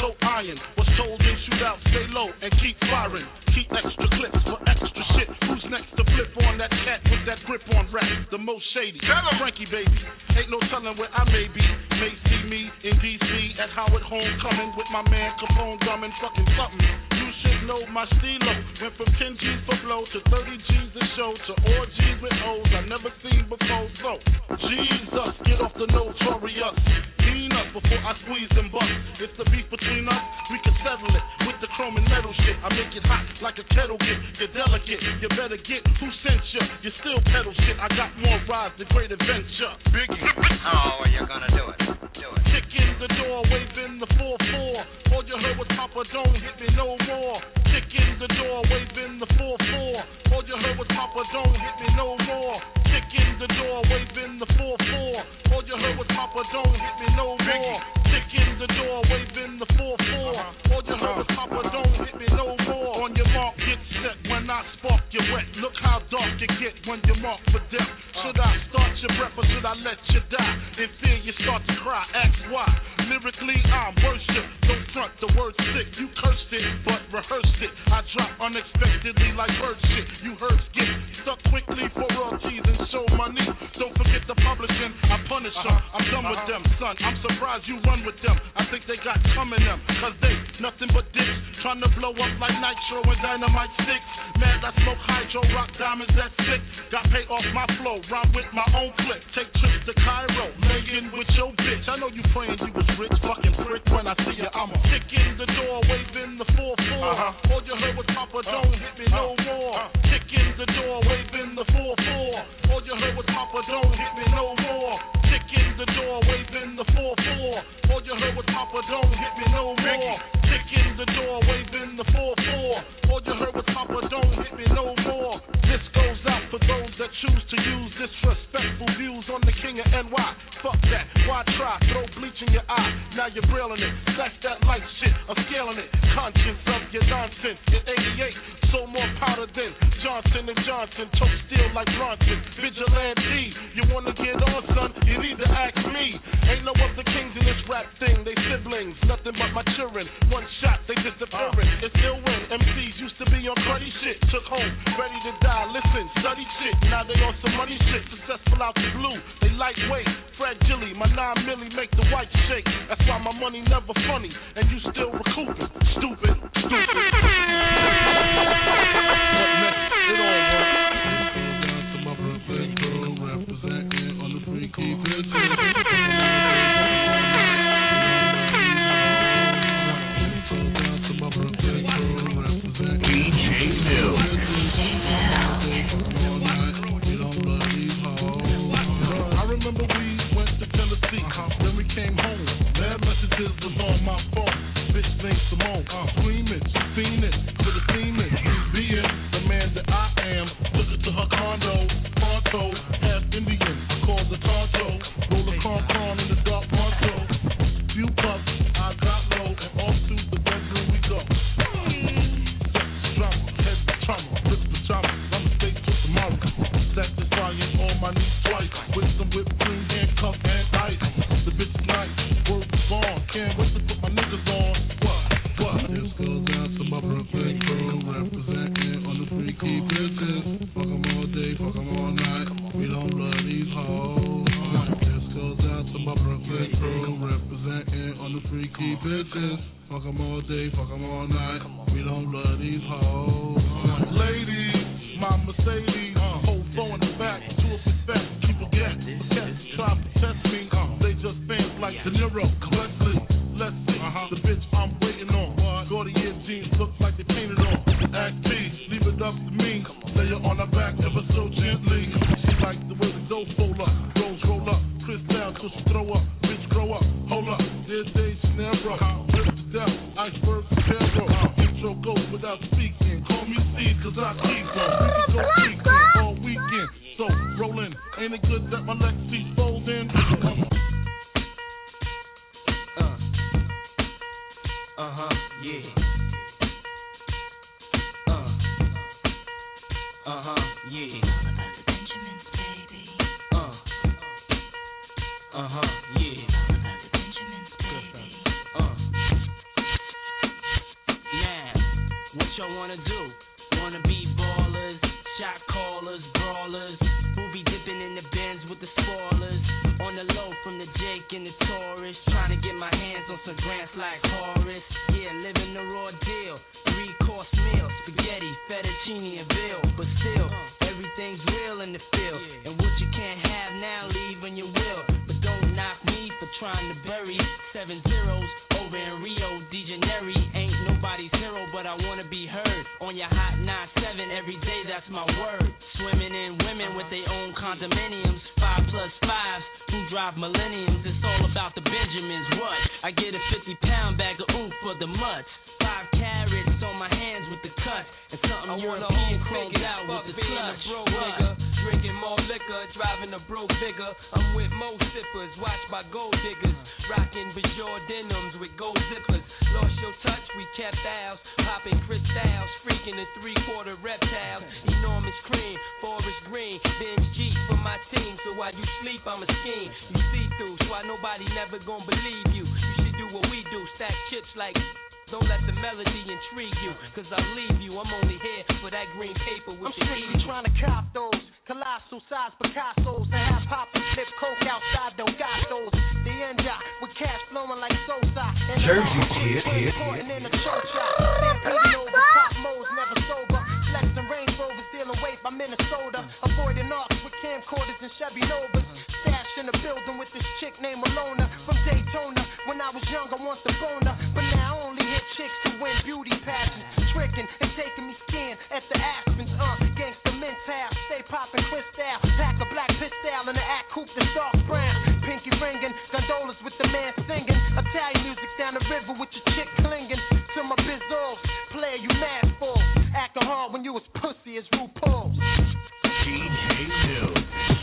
toe iron. Was told in shootout, stay low and keep firing. Keep extra clips for extra shit. Who's next to flip on that cat with that grip on rap? The most shady. Frankie, baby. Ain't no telling where I may be. May see me in D.C. at Howard Homecoming with my man Capone gumming fucking something. You should know my stilo. Went from 10 G's for blow to 30 G's a show to all G's with O's I never seen before. So, Jesus, get off the notorious. Clean up before I squeeze and bust. It's the beef between us, we can settle it with the chrome and metal shit. I make it hot like a kettle get. You're delicate, you better get who sent you. You still pedal shit. I got more rides than great adventure. Biggie. Oh, you're gonna do it. Do it. Kick in the door, waving the 4-4. All you heard was Papa, don't hit me no more. Kick in the door, waving the 4-4. All you heard was Papa, don't hit me no more. Kick in the door, waving the 4-4. All you heard was Papa, don't hit me no more. Kick in the door, waving the 4-4. All you heard was Papa, don't hit me no more. On your mark, get set when I spark you wet. Look how dark you get when you're marked for death. Should I start your breath or should I let you die? In fear you start to cry, ask why. Lyrically I'm worship, don't front the word sick. You cursed it, but rehearsed it. I drop unexpectedly like bird shit. You heard skip, stuck quickly for royalties and show money. Don't forget the publishing, I punish them. I'm done with them, son. I'm surprised you run with them. I think they got some in them, cause they nothing but dicks. Trying to blow up like nitro and dynamite sticks. Man, I smoke hydro, rock diamonds, that's sick. Got paid off my flow, rhyme with my own clip. Take trips to Cairo, laying with your bitch. I know you praying you was rich, fucking prick. When I see you, I'ma kick in the door, waving the 4-4. All you heard was Papa, don't hit me no more. Kick in the door, waving the 4-4. All you heard was Papa, don't hit me no more. Kick in the door, waving the 4-4. All you heard was Papa, don't hit me no more. Kick in the door, waving the 4-4. All you heard was Papa, don't hit me no more. This goes out for those that choose to use disrespectful views on the king of NY. Fuck that, why try? Throw bleach in your eye, now you're brilling it. That's that light shit, I'm scaling it. Conscience of your nonsense. In 88, so more powder than Johnson & Johnson. Choke steel like Bronson. Vigilante, you wanna get on, son? You need to ask me. Ain't no other kings in this rap thing. They siblings, nothing but my children. One shot, they disappearing. It's ill when MCs used to be on cruddy shit. Took home, ready to die. Listen, study shit. Now they on some money shit. Successful out the blue. They lightweight, fragile. My 9 milli make the white shake. That's why my money never funny. And you still recouping. Stupid, stupid. I remember we went to Tennessee. When we came home, mad messages was on my phone. Bitch named Simone, screaming, fiending to the demons. Being the man that I am, took her to her condo, pronto, half Indian, called the Tonto, roll a con in the dark Ponto. Few puffs, I got low, and off to the bedroom we go. Sex drama, head trauma, flip the trauma, I'm the state till tomorrow. Satisfying all my needs twice, with some whipped cream, handcuff, and ice. The bitch is nice, word is born, can't wait to put my niggas on. What? This goes out to my Brooklyn crew, representing on the freaky bitches. Fuck 'em all day, fuck 'em all night. We don't love these hoes. This goes out to my Brooklyn crew, representing on the freaky bitches. Fuck 'em all day, fuck 'em all night. We don't love these hoes. Ladies, my Mercedes, hold phone in the back, to a respect, keep a gat. Try to test me, they just fans like De Niro. Let's see, the bitch I'm waiting on. Gordier jeans look like they painted on. Act P, leave it up to me. Lay her on her back ever so gently. She like the way the dough fold up, rolls roll up, Chris down till she throw up. Bitch grow up, hold up, there's Dave Snaro. Rip to death, iceberg Sparrow. Intro goes without speaking. Call me Steve, cause I keep them. We can go freaking all weekend. So rollin', ain't it good that my Lexi's folding? Yeah. Yeah. Benjamins, baby. Yeah. Benjamins, baby. wanna do. Wanna be ballers, shot callers, brawlers, who be dipping in the bins with the spoilers. On the low from the Jake and the Taurus, trying to get my hands on some grants like Horace. Yeah, living the raw deal, 3-course meal, spaghetti, fettuccine and veal. But still, everything's real in the field, and what you can't have now, leave when you will. But don't knock me for trying to bury 7 zeros over in Rio de Janeiro. Ain't nobody's hero, but I wanna be heard on your hot 9-7 every day. That's my word. Swimming in women with their own condominiums, 5+5s who drive millenniums. It's all about the Benjamins. What? I get a 50-pound bag of oomph for the mutts. 5 carats on my hands with the cuts, and something European chromed out with the clutch. Drinking more liquor, driving a broke bigger. I'm with Mo sippers, watched by gold diggers. Rocking Bajor denims with gold zippers. Lost your touch, we kept ours. Popping crystals, freaking the 3/4 reptiles. Enormous cream, forest green. Benz Jeep for my team, so while you sleep, I'm a scheme. You see through, so I nobody never gonna believe you. You should do what we do, stack chips like. Don't let the melody intrigue you, cause I'll leave you. I'm only here for that green paper with the strictly trying to cop those colossal size Picassos and have pop and flip coke outside those gatos. The end job with cash flowing like Sosa. And Jersey kid, in the church shop. Stampeding over pop modes, never sober. Flexing Range Rovers, dealing weight by Minnesota. Avoiding arcs with camcorders and Chevy Novas. Stashed in the building with this chick named Alona from Daytona. When I was young, I want the boner, but now I only hit chicks to win beauty pageants. Tricking and taking me skiing at the Aspens, gangsta mental. Stay popping crystal, pack a black pistol in the act coupe that's dark brown. Pinky ringing, gondolas with the man singing. Italian music down the river with your chick clinging to my bizzles. Player you mad for, acting hard when you was pussy as RuPaul. DJ New.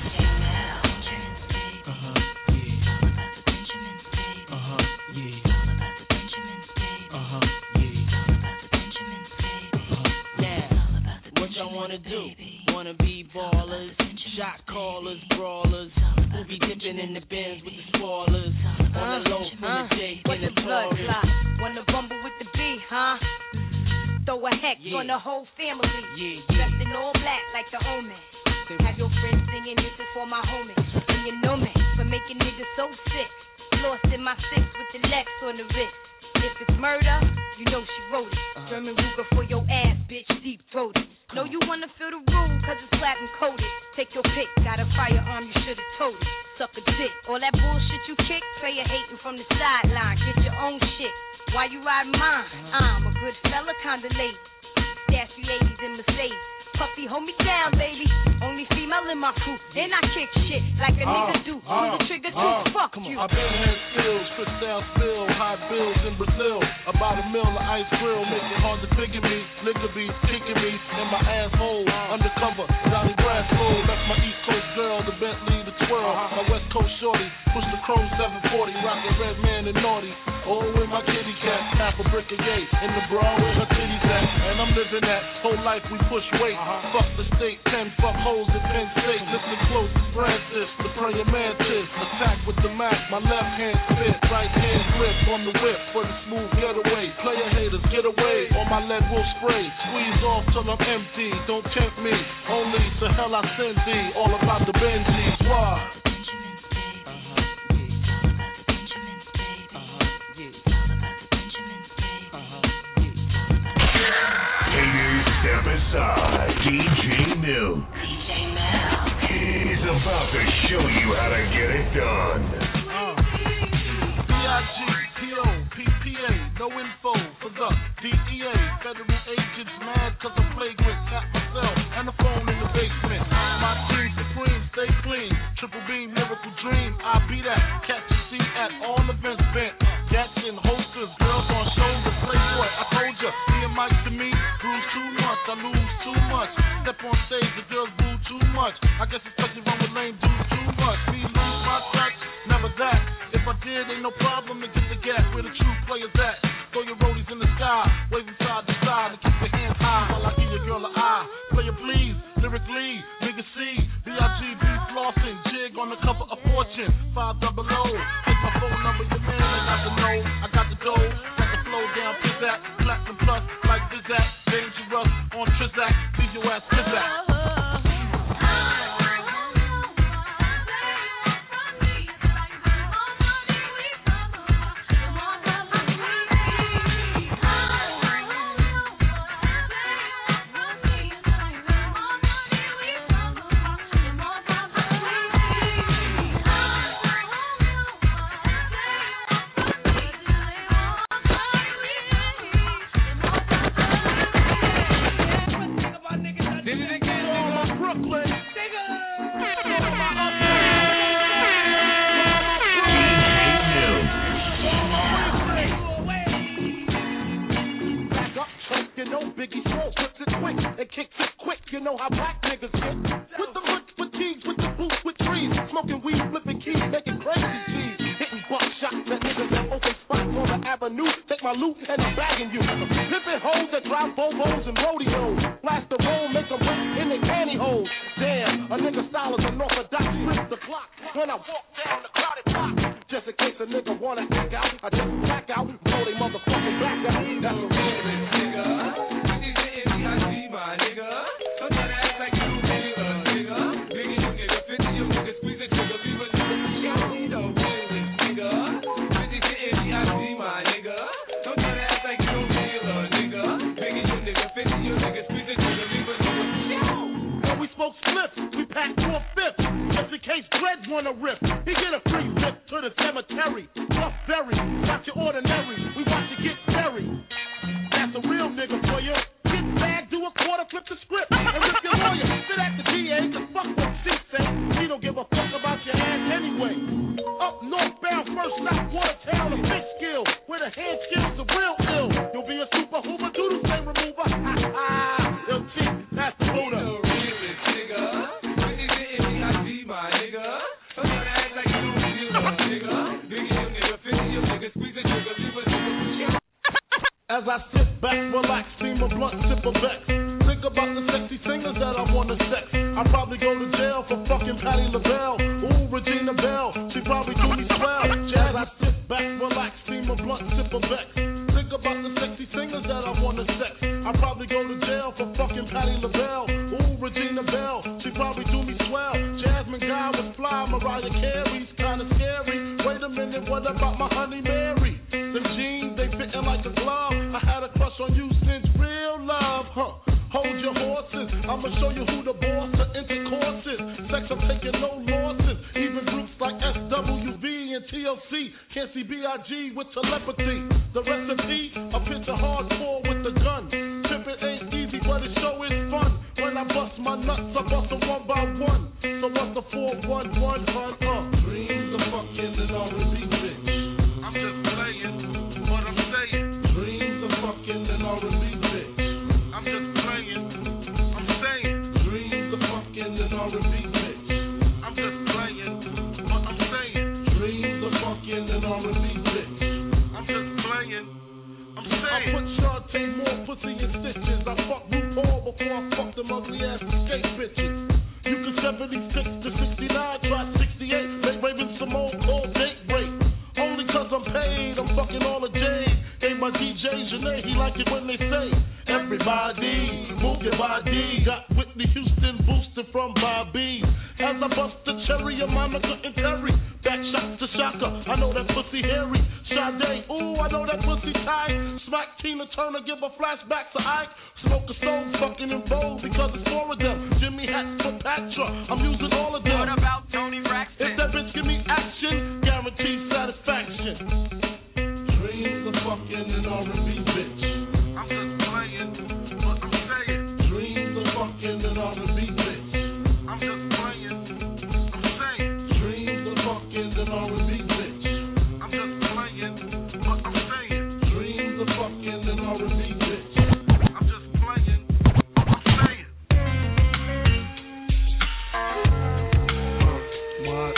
Wanna do, wanna be ballers, shot callers, brawlers, who be dipping in the bins with the spoilers, on the low from the Jake and the Taurus. Wanna bumble with the B, huh? Throw a hex on the whole family, dressed in all black like the Omen. Have your friends singing, this is for my homies, and you know me, for making niggas so sick. Lost in my 6 with the Lex on the wrist. If it's murder, you know she wrote it. German Ruger for your ass, bitch, deep throated. Know you wanna feel the room, cause it's flat and coated. Take your pick, got a firearm, you should've told it. Suck a dick, all that bullshit you kick, player hating from the sideline. Get your own shit, why you riding mine? I'm a good fella, kinda lady. Stash 380s in Mercedes. Puffy, hold me down, baby. Only female in my crew, and I kick shit like a nigga do. Pull the trigger too, fuck you. I've been had skills, crystal spill, high bills in Brazil. About a mill of ice grill, make it hard to figure me. Liquor be kicking me in my asshole. Undercover, Johnny Brasco. That's my East Coast girl, the Bentley, the twirl. My West Coast shorty, push the chrome 740, rockin' red man and naughty. Oh, with my kitty cat, half a brick of gate. In the bra with her titties at, and I'm living that. Whole life we push weight. Fuck the state, 10 fuck holes at Penn State. Listen close, Francis, the prayer mantis. Attack with the Mac, my left hand spit, right hand grip on the whip for the smooth getaway. Player haters, get away, or my lead will spray. Squeeze off till I'm empty, don't tempt me. Only to hell I send thee, all about the Benjis. Why? Step aside, DJ Milk. He's about to show you how to get it done. B-I-G-P-O, P-P-A, no info for the DEA. Federal agents mad cause I'm flagrant. Got myself and the phone in the basement. My team supreme, stay clean. Triple beam, miracle dream. I be that. Catch a seat at all events bent. Jackson holsters, girls on shoulders. Playboy, I told ya, me and Mike to me, bruise too much, I lose too much. Step on stage, the girls boo too much. I guess it's cause you run with lame dudes too much. Me lose my touch, never that. If I did, ain't no problem to get the gap where the true players at. Throw your roadies in the sky, waving side to side, and keep your hands high while I give your girl an eye. Player please, lyrically, nigga C, B-I-G-B flossing, jig on the cover of Fortune, 500. Take my phone number, your man ain't got to know. I got the dough, got the flow down, pizzazz, platinum plus, like Zizak, dangerous. I spit that. As I sit back, relax, steam a blunt, sip a Vex. Think about the sexy singers that I wanna sex. I probably go to jail for fucking Patti LaBelle. Ooh, Regina Belle, she probably do me swell. As I sit back, relax, steam a blunt, sip a Vex. Think about the sexy singers that I wanna sex. I probably go to jail for fucking Patti LaBelle. Ooh, Regina Belle, she probably do me swell. Jasmine Guy was fly, Mariah Carey's kinda scary. Wait a minute, what about my honey Mary? The jeans, they fitting like a glove. I had a crush on you since real love, huh? Hold your horses, I'ma show you who the boss of intercourse is. Sex, I'm taking no losses. Even groups like SWV and TLC can't see B.I.G. with telepathy. The recipe, a picture hardcore with the gun. Trippin' ain't easy, but it sure is fun. When I bust my nuts, I bust them one by one. So what's the 411, hun? Dreams of fucking and R&B, bitch. I'm just playing what I'm saying. Dreams of fucking and R&B, bitch. I'm just playing. I'm saying. Dreams of fucking and R&B, bitch. I'm just playing what I'm saying. Dreams of fucking and R&B, bitch. I'm just playing. I'm saying. I put Shantae more pussy in stitches. I fuck RuPaul before I fuck them ugly ass escape bitches. You can 76 to 69, try 68. Make Raven Simone call date break. Only cause I'm paid, I'm fucking all the jade. Gave my DJ Janae, he like it when they say everybody, move your body. Got Whitney Houston boosted from Bobby. As I bust the cherry of Monica and Terry. Back shots to Shaka, I know that pussy hairy. Sade, ooh, I know that pussy tight. Smack Tina Turner, give a flashback to Ike. Smoke a stone, fucking in vogue because it's four of them. Jimmy Hatton for Patra, I'm using all of them. What about Tony Braxton? If that bitch give me action, guaranteed satisfaction. Dreams of fucking an R&B bitch. I'm just playing what I'm saying. Dreams of fucking an R&B bitch. I'm just playing. I'm saying. Dreams of fucking an R&B bitch. I'm just playing what I'm saying. Dreams of fucking an R&B bitch. I'm just playing what I'm saying. What?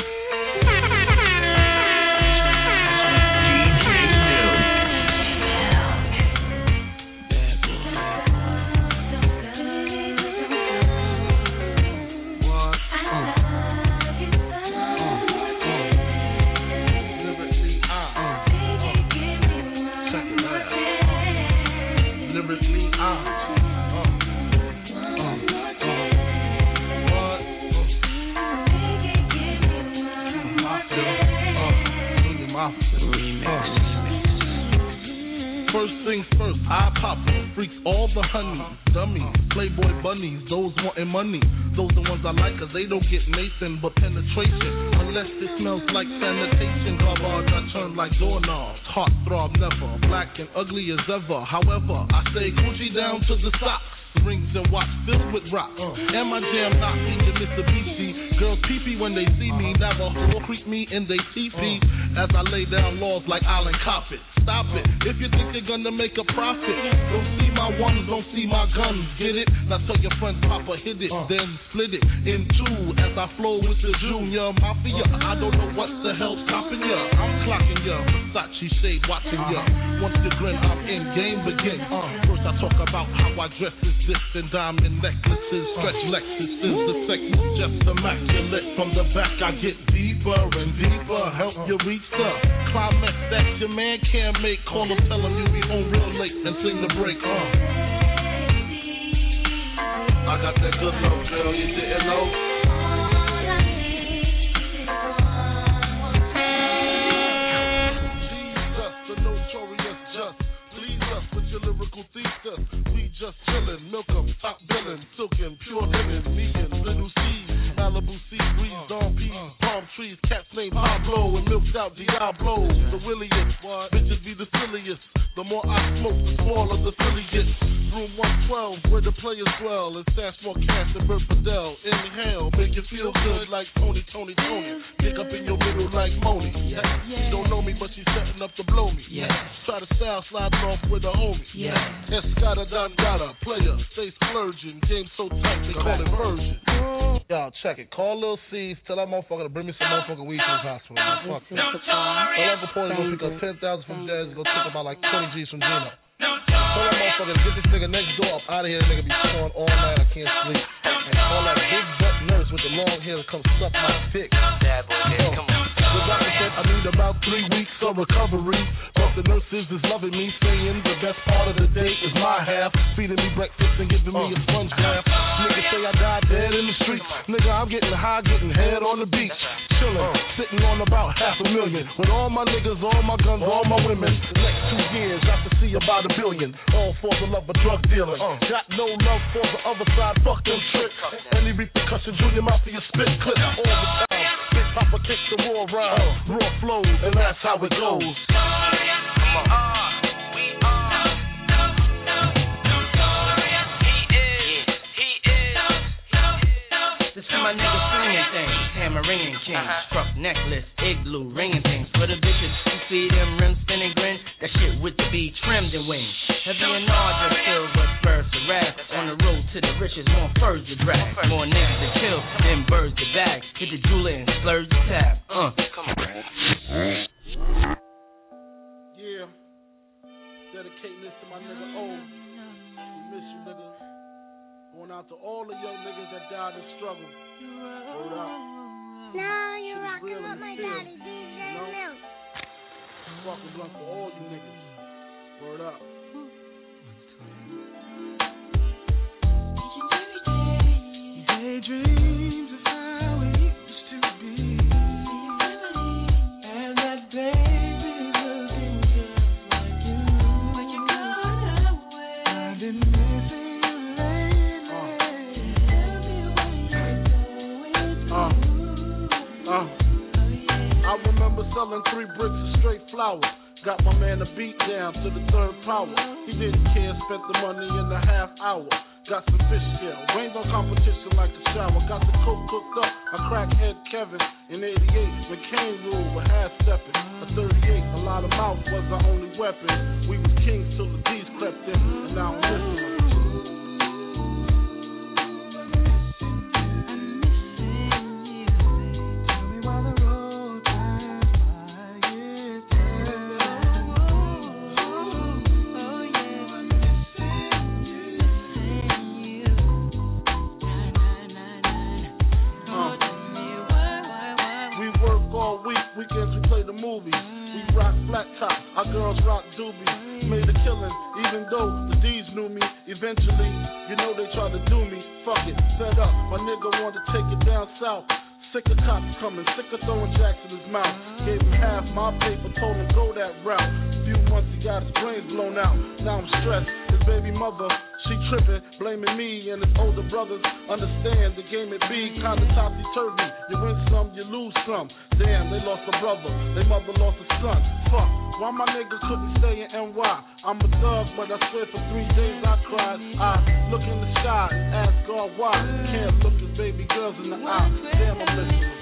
First things first, I pop it. Freaks all the honeys, dummies, playboy bunnies, those wanting money. Those the ones I like, cause they don't get Nathan but penetration. Unless it smells like sanitation. Garbage, I turn like doorknobs. Heart throb never, black and ugly as ever. However, I stay Gucci down to the socks. Rings and watch filled with rocks. And my jam knocking the Mitsubishi. Girls pee-pee when they see me. Navajo creep me in they teepee. As I lay down laws like Island Coppet. Stop it, if you think you're gonna make a profit. Don't see my ones, don't see my guns. Get it? Now tell your friends Papa hit it. Then split it in two as I flow with the Junior Mafia. I don't know what the hell's stopping ya. I'm clocking ya, Versace shade watching ya. Once you grin, I'm in, game begin. First I talk about how I dress is this and diamond necklaces, stretch Lexuses. The sex is just immaculate. From the back I get deeper and deeper. Help you reach the climax that your man can't make. Call him, tell him you be home real late and sing the break. I got that good love, girl, you didn't know. Jesus, the notorious just. Please us with your lyrical thesis. We just chillin', milk 'em, top billin', silkin', pure linen, vegan, little seeds, Malibu sea breeze, dawn peas, palm trees, cats named Pablo and milked out Diablo. The williest, bitches be the silliest. The more I smoke, the smaller the silly gets. Room 112, where the players dwell. And stash more cash than Bert Fidel. Inhale, make you feel good like Tony. Pick up in your middle like Moni. She don't know me, but she's setting up to blow me. Try to style sliding off with a homie. Escada Dangada, player, stay splurging. Game so tight, they call it version. Y'all check it. Call Lil C's, tell that motherfucker to bring me some motherfucking weed to his hospital. Fuck it. Tell that boy to go pick up 10,000 from Jazz and go take about like 20 G's from Gino. Tell that motherfucker to get this nigga next door up out of here. Nigga be snoring all night, I can't sleep. And call that big butt nurse with the long hair to come suck my dick. Bad boy, come on. The doctor said I need about 3 weeks of recovery. But the nurses is loving me, saying the best part of the day is my half. Feeding me breakfast and giving me a sponge bath. Niggas say I died dead in the streets. Nigga, I'm getting high, getting head on the beach. Chillin', sitting on about $500,000. With all my niggas, all my guns, all my women. Next 2 years, got to see about $1 billion. All for the love of drug dealing. Got no love for the other side, fuck them tricks. Any repercussion, Junior Mafia spit clip all the time. Big Papa kicks the raw rhyme, raw flows, and that's how it goes. My niggas swinging things, hammering chains, truck necklace, igloo, ringing things. For the bitches who see them rims spinning grin, that shit with the B trimmed and wings. Heavy and larger still, but spurs to wrath. On the road to the riches, more furs to drag. More niggas to kill than birds to bag. Hit the jeweler and splurge the tab. Come on. Yeah, dedicating this to my nigga O. We miss you, nigga. Going out to all the young niggas that died in struggle. Hold up. Now you're rocking with my daddy, DJ Milk. Fucking blunt for all you niggas. Word up. Daydreams of how we used to be, and that baby looking just like you. When you got away, I've been missing you lately. Tell me where you're going. I remember selling 3 bricks of straight flour. Got my man a beat down to the 3rd power. He didn't care, spent the money in a half hour. Got some fish shell, rained on competition like a shower. Got the coke cooked up, I crackhead Kevin in 88 when Kane ruled with half-stepping. A 38, a lot of mouth was our only weapon. We was kings till the D's crept in, and now I'm listening. Weekends we play the movies. We rock flat top, our girls rock doobies. Made a killing, even though the D's knew me. Eventually, you know they tried to do me. Fuck it, set up. My nigga wanted to take it down south. Sick of cops coming, sick of throwing jacks in his mouth. Gave him half my paper, told him go that route. A few months he got his brains blown out. Now I'm stressed, his baby mother, she tripping, blaming me and his older brothers. Understand the game it be kinda topsy-turvy. You win some, you lose some. Damn, they lost a brother, their mother lost a son. Fuck, why my nigga couldn't stay in NY? I'm a thug, but I swear for 3 days I cried. I look in the sky and ask God why. Can't look his baby girls in the eye. Damn, I'm listening.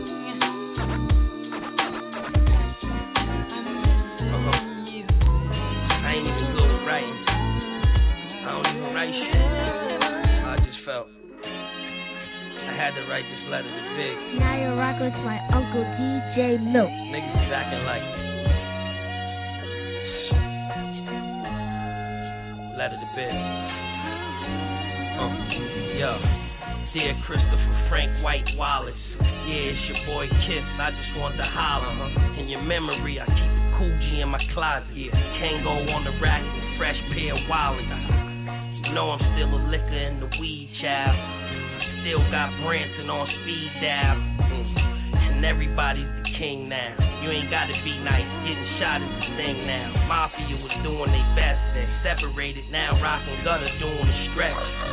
I ain't even good with writing. I don't even write shit. I just felt I had to write this letter to Big. Now you're rocking with my Uncle DJ Milk. Niggas is acting like letter to Big. Yo, dear Christopher Frank White Wallace. Yeah, it's your boy Kiss. I just want to holler. In your memory, I keep a Cool G in my closet. Kango on the rack and fresh pair of wallets. You know I'm still a liquor and the weed child. Still got Branson on speed dial. And everybody's the king now. You ain't gotta be nice, getting shot is the thing now. Mafia was doing their best, they separated now. Rock and Gutter doing the stretch.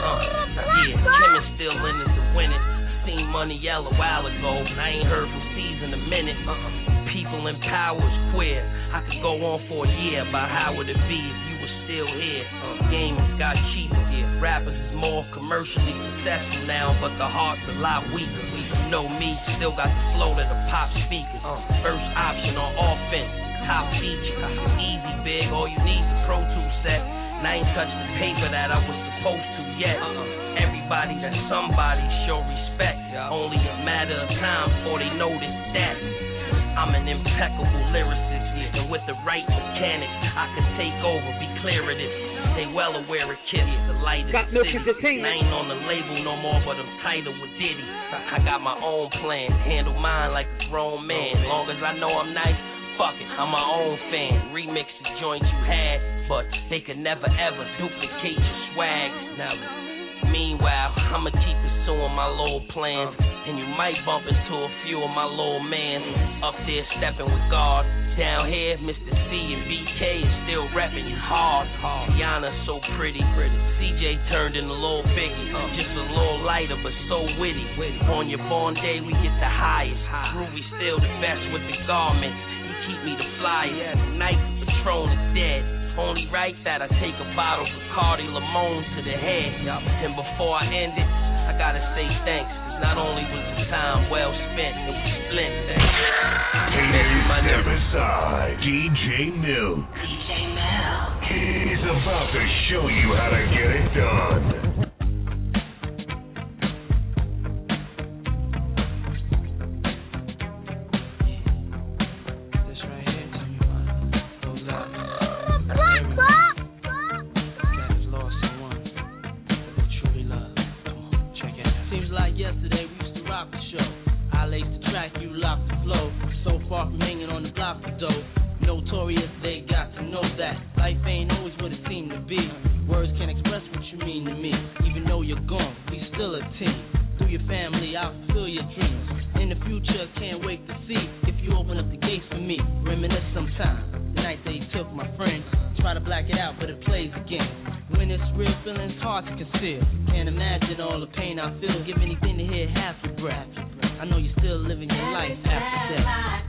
Yeah, Kim is still in it to win it. Seen Money Yell a while ago, but I ain't heard from C's in a minute. People in power is queer. I could go on for a year about how would it be if you were still here. Game got cheaper. Rappers is more commercially successful now, but the heart's a lot weaker. You know me, still got the flow that the pop speakers. First option on offense, top feature. Easy Big, all you need is a Pro Tools set. And I ain't touched the paper that I was supposed to yet. Everybody that's somebody show respect. Only a matter of time before they notice that I'm an impeccable lyricist. And with the right mechanics, I can take over, be clear of this. They well aware of Kiss, the light of the city. I ain't on the label no more, but I'm titled with Diddy. I got my own plan, handle mine like a grown man. Long as I know I'm nice, fuck it, I'm my own fan. Remix the joints you had, but they could never ever duplicate your swag. Now, meanwhile, I'ma keep pursuing my little plans. And you might bump into a few of my little mans up there stepping with God. Down here, Mr. C and BK is still repping you hard. Tiana's so pretty. CJ turned in a little biggie, just a little lighter but so witty. On your born day, we get the highest. Groovy still the best with the garments. He keep me the flyest. Night the Patron is dead. Only right that I take a bottle of Bacardi Limon to the head. And before I end it, I gotta say thanks. Not only was the time well spent, it was splendid. Step aside, DJ Milk. He's about to show you how to get it done. Yesterday we used to rock the show. I laced the track, you locked the flow. So far from hanging on the block of dough. Notorious, they got to know that life ain't always what it seemed to be. Words can't express what you mean to me. Even though you're gone, we still a team. Through your family, I'll fulfill your dreams. In the future, can't wait to see if you open up the gates for me. Reminisce sometime. The night they took my friend. Try to black it out, but it plays again. When it's real, feeling's hard to conceal. Can't imagine all the pain I feel. Give anything to hear half your breath. I know you're still living your life after death.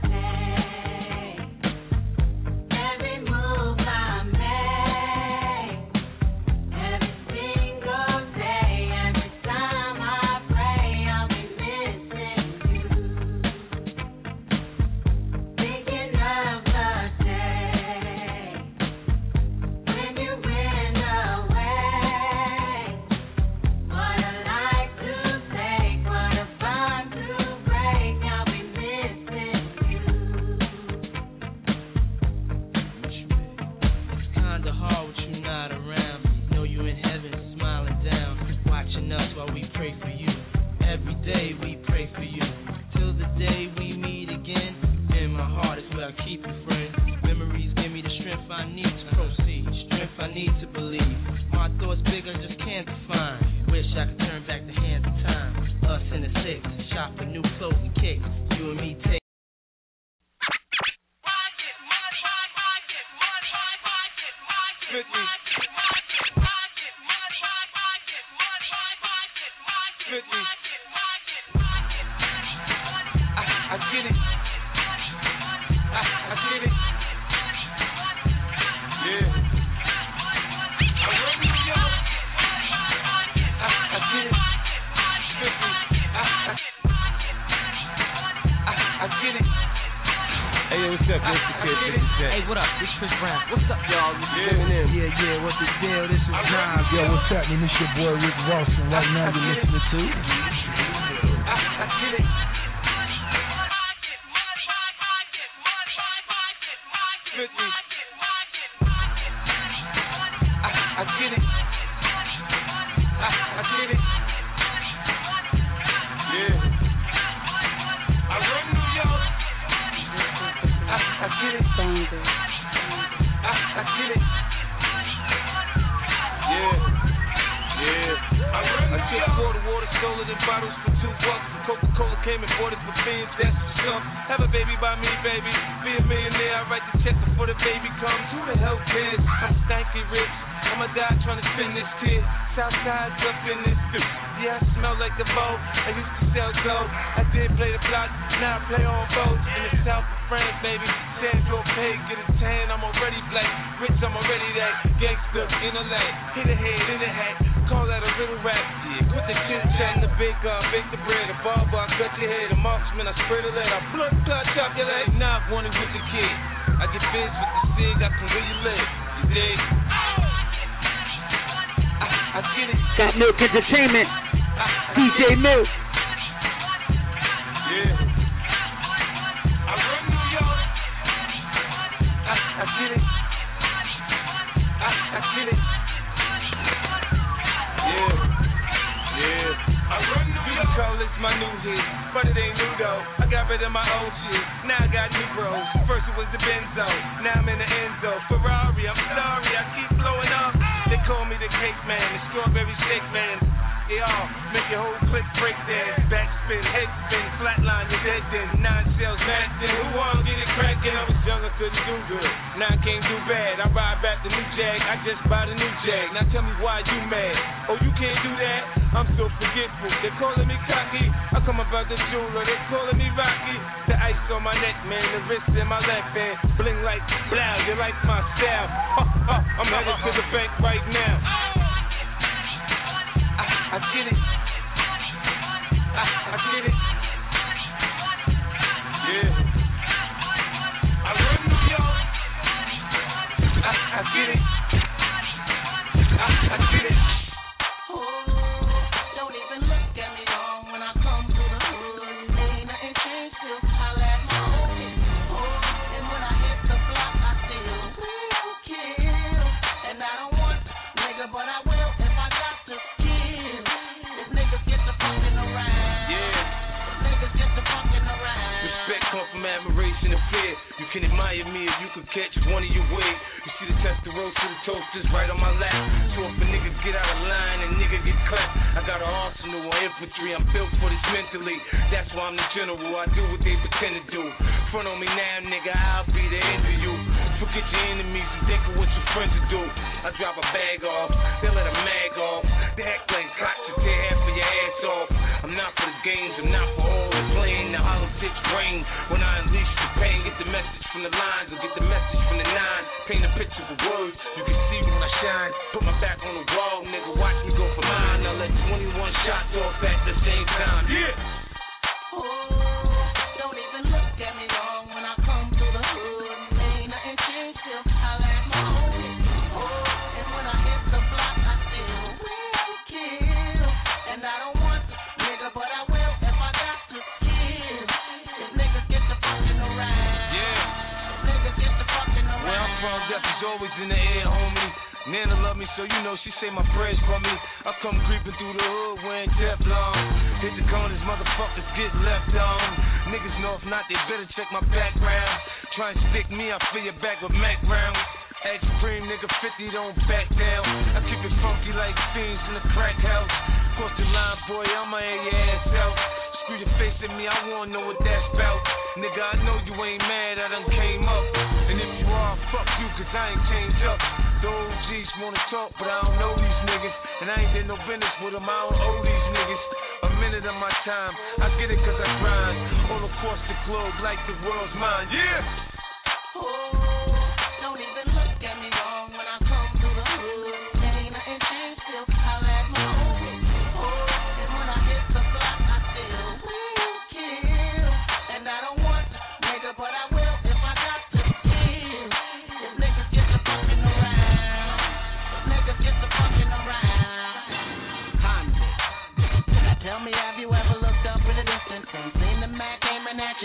Shop for new clothes Hey, what up? This Chris Brown. What's up, y'all? This is Eminem. Yeah, what's the deal? This is Nas. Yo, what's happening? This your boy Rick Ross, and right now you're listening to I get it. I get it. I get it. Yeah. I run New York. I get it. Banger. I get it. Yeah. I took water stole it in bottles for $2. Coca-Cola came and bought it for fiends, that's what's up. Have a baby by me, baby. Be a millionaire, I write the check before the baby comes. Who the hell cares? I'm stanky rich. I'ma die trying to spin this kid. Southside's up in this bitch. Yeah, I smell like the boat. I used to sell gold. I did play the block, now I play on boats. In the south of France, baby. Sandro Pay, get a tan, I'm already black. Rich, I'm already that. Gangster in the light. Hit a head in the hat. Call that a little rap. Yeah, put the chit chat in the bake the bread. A barber, I cut your head. A marksman, I spray the lead. I blood clot, chop your leg. Now I wanted with the kid. I get biz with the cig, I can really live. You dig? I get it. Got Milk Entertainment. DJ Milk. Yeah. I run New York. I get it. I get it. Yeah. I run New York. Call this my new hit, but it ain't new though. I got rid of my old shit. Now I got new bros. First it was the Benzo. Now I'm in the Enzo. Ferrari, I'm sorry, I keep blowing up. They call me the cake man, the strawberry shake man. Yeah, make your whole click break dance. Backspin, head spin, flatline, you're dead then. 9 shells, matched in. Who wanna get it crackin'? I was young, I couldn't do good. Now I can't do bad. I ride back the new Jag. I just bought a new Jag. Now tell me why you mad. Oh, you can't do that? I'm so forgetful. They calling me cocky. I come about the jeweler. They calling me Rocky. The ice on my neck, man. The wrist in my left hand. Bling like blow. You like my style? I'm headed to the bank right now. I get it. I get it. Yeah. I run New York. I get it. I get it. Oh, don't even look at me wrong when I come to the hood. Ain't nothing changed till I let my homie. Oh, and when I hit the block, I still will kill. And I don't want nigga, but I will if I got to kill. If niggas get the fucking around. Yeah. If niggas get the fucking around. Respect come from admiration and fear. You can admire me if you could catch one of your way. You see the tester roast to the toasters right on my lap. So if a nigga get out of line and nigga get clapped, I got an arsenal on infantry. I'm built for this mentally. That's why I'm the general. I do what they pretend to do. Front on me now, nigga, I'll be the end of you. Forget your enemies and think of what your friends will do. I drop a bag off, they let a mag off. The heck like cops to tear half of your ass off. I'm not for the games, I'm not for all the playing. The hollow tips brain when I unleash the pain. Get the message from the lines or get the message from the nine. Paint a picture with words, you can see when I shine. Put my back on the wall, nigga, watch me go for mine. I'll let 21 shots off at the same time. Yeah. Oh, don't even look at me wrong when I come to the hood. Ain't nothing changed till I let my homie. Oh, and when I hit the block, I still will kill. And I don't want nigga, but I will if I got to kill. If niggas get the fucking around. Yeah. If niggas get the fucking around. Where I'm from, death is always in the air, homie. Nana love me, so you know she say my prayers for me. I come creeping through the hood wearing Teflon. Hit the corners, motherfuckers get left on. Niggas know if not, they better check my background. Try and stick me, I fill your back with Mac rounds. Extreme nigga 50 don't back down. I keep it funky like fiends in the crack house. Cross the line, boy, I'ma air your ass out. Screw your face at me, I wanna know what that's about. Nigga, I know you ain't mad, I done came up. And if you are, fuck you, cause I ain't changed up. The OGs wanna talk, but I don't know these niggas. And I ain't did no business with them, I don't owe these niggas a minute of my time. I get it cause I grind all across the globe like the world's mine. Yeah! Oh, don't even look at me wrong when I come to the hood. Ain't nothing changed till I let my homie. Oh, and when I hit the block, I still will kill. And I don't want nigga, but I will if I got to kill.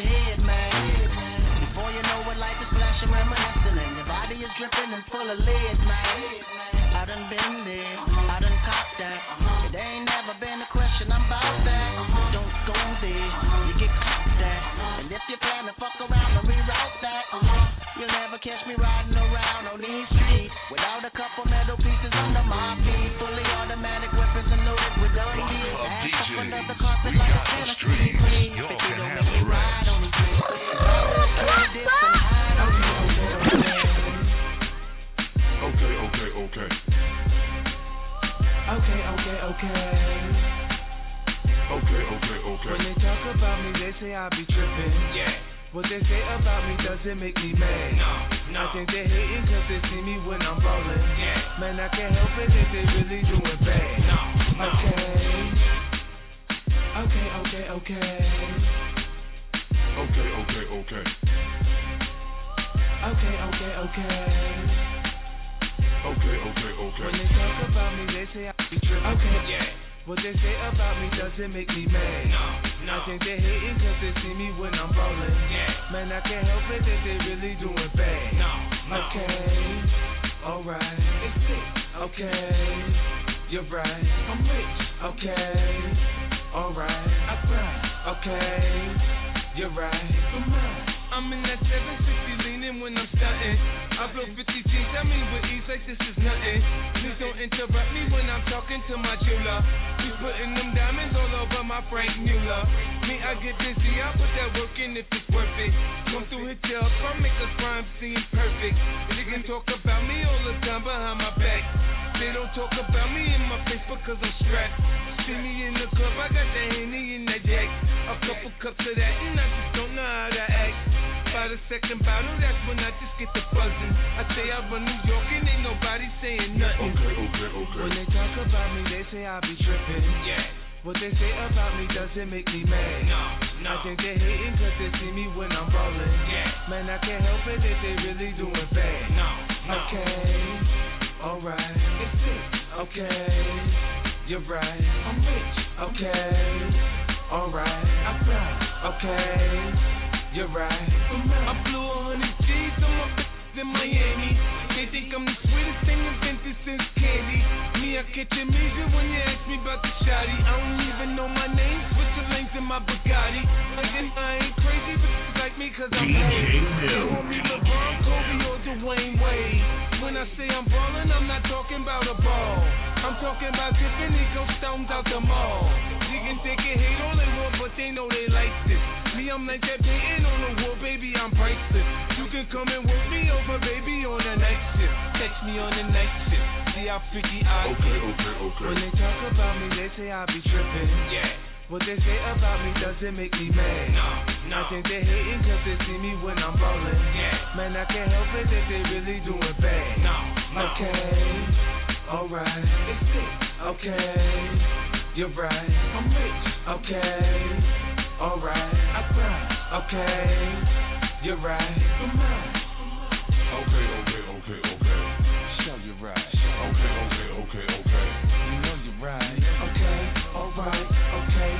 your head, man. Before you know it, life is flashing, reminiscing, and your body is dripping and full of lead, man. I done been there, I done copped that. It ain't never been a question, I'm about that. Don't go there, you get caught that. And if you plan to fuck around and reroute that, you'll never catch me riding around on these streets without a couple metal pieces under my feet. Fully automatic weapons and loaded with dirty heat. Ask up under the carpet like a Tennessee, please. If you don't make me ride on these streets, Okay. When they talk about me, they say I be tripping. Yeah. What they say about me doesn't make me mad. No. I think they hating cause they see me when I'm ballin'. Yeah. Man, I can't help it if they really doing bad. No. Okay. When they talk about me, they say I be tripping. Okay. Yeah. What they say about me doesn't make me mad. No. I think they hating cause they see me when I'm ballin'. Yeah. Man, I can't help it if they really doing bad. No. Okay. Alright. Okay. You're right. I'm rich. Okay. Alright. I grind. Okay. You're right. I'm in that 760 leaning when I'm stunting. I blow 50 G's, I mean with ease like this is nothing. Please don't interrupt me when I'm talking to my jeweler. He's putting them diamonds all over my Frank Mueller. Me, I get busy, I put that work in if it's worth it. Come through, hit you up, I make the crime seem perfect. They can talk about me all the time behind my back. They don't talk about me in my face because I'm strapped. See me in the club, I got the Henny in that jack. A couple cups of that and I just don't know how to act. By the second bottle, that's when I just get the buzzing. I say I run New York and ain't nobody saying nothing. Okay. When they talk about me, they say I be tripping. Yeah. What they say about me doesn't make me mad. No. I think they hating cause they see me when I'm ballin'. Yeah. Man, I can't help it if they really doing bad. No. Okay. Alright. Okay. You're right. I'm rich. Okay. Alright. I grind. Okay. You're right. I blew 100 G's on my bitches in Miami. They think I'm the sweetest thing invented since candy. Me, I catch amnesia when you ask me about the shawty. I don't even know my name, switch the lanes in my Bugatti. Again, I ain't crazy, but it's like me cause I'm paid. They want me LeBron, Kobe, or Dwayne Wade. When I say I'm ballin', I'm not talking about a ball. I'm talking about Tiffany go stones out the mall. They can hate all they want, but they know they like this. Me, I'm like that painting on the wall, baby, I'm priceless. You can come and work me over, baby, on the night shift. Catch me on the night shift. See how freaky I get. Okay. When they talk about me, they say I be tripping. Yeah. What they say about me doesn't make me mad. No. I think they hating cause they see me when I'm ballin'. Yeah. Man, I can't help it if they really doing bad. No. Okay. Alright. Okay. You're right. I'm rich. Okay. Alright. I grind. Okay. You're right. Okay. Show you right. Okay. You know you're right. Okay. Alright. Okay.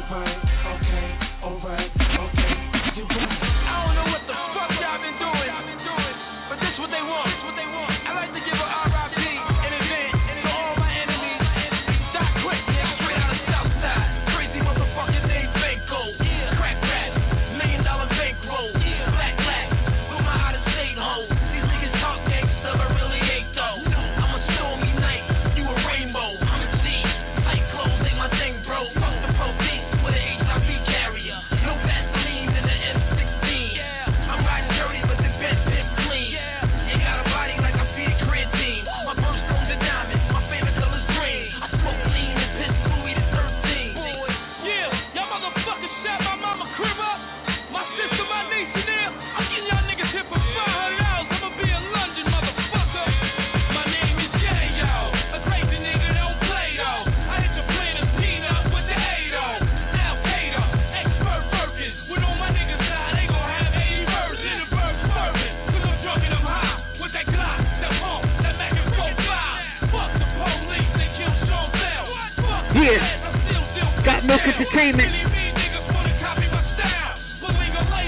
You're right. I don't know what the fuck y'all been doing, but this what they want. I like to give a R.I.P. in advance to all my enemies. Die quick, straight out of Southside. Crazy motherfucker named Banco. Crack rap, $1 million bankroll. Black, blew my out of state hole. These niggas talk gangsta, but really ain't though. I'm a stormy night, you a rainbow. I'm a C, tight clothes ain't my thing, bro. Fuck the police with an HIV carrier. No Vaseline in the M16. I'm riding dirty, but the bed been clean. Ain't got a body like I feed creatine. My birthstone's a diamond, my favorite color's green. I smoke lean and piss Louis the 13th. Y'all motherfuckers shot my mama crib up. My sister, my niece, and them. I'm getting y'all niggas hit for $500. I'ma be in London, motherfucker. My name is Jay, y'all. A crazy nigga don't play, though. I hit the planet peanut with the A-Do. Al Qaeda, expert workers. When all my niggas die, they gon' have 80 birds in the birds swerving. Cause I'm drunk and I'm high. With that Glock, that pump, that Mac and 45. Fuck the police, they kill Sean Bell. Fuck the Got Milk Entertainment. niggas wanna copy my style. But we gon' lay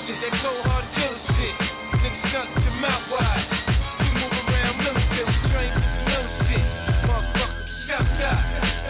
shit, that cold hard killer shit. Niggas stunt to mouth wide. We move around military, strength, no shit. Motherfucker, stop.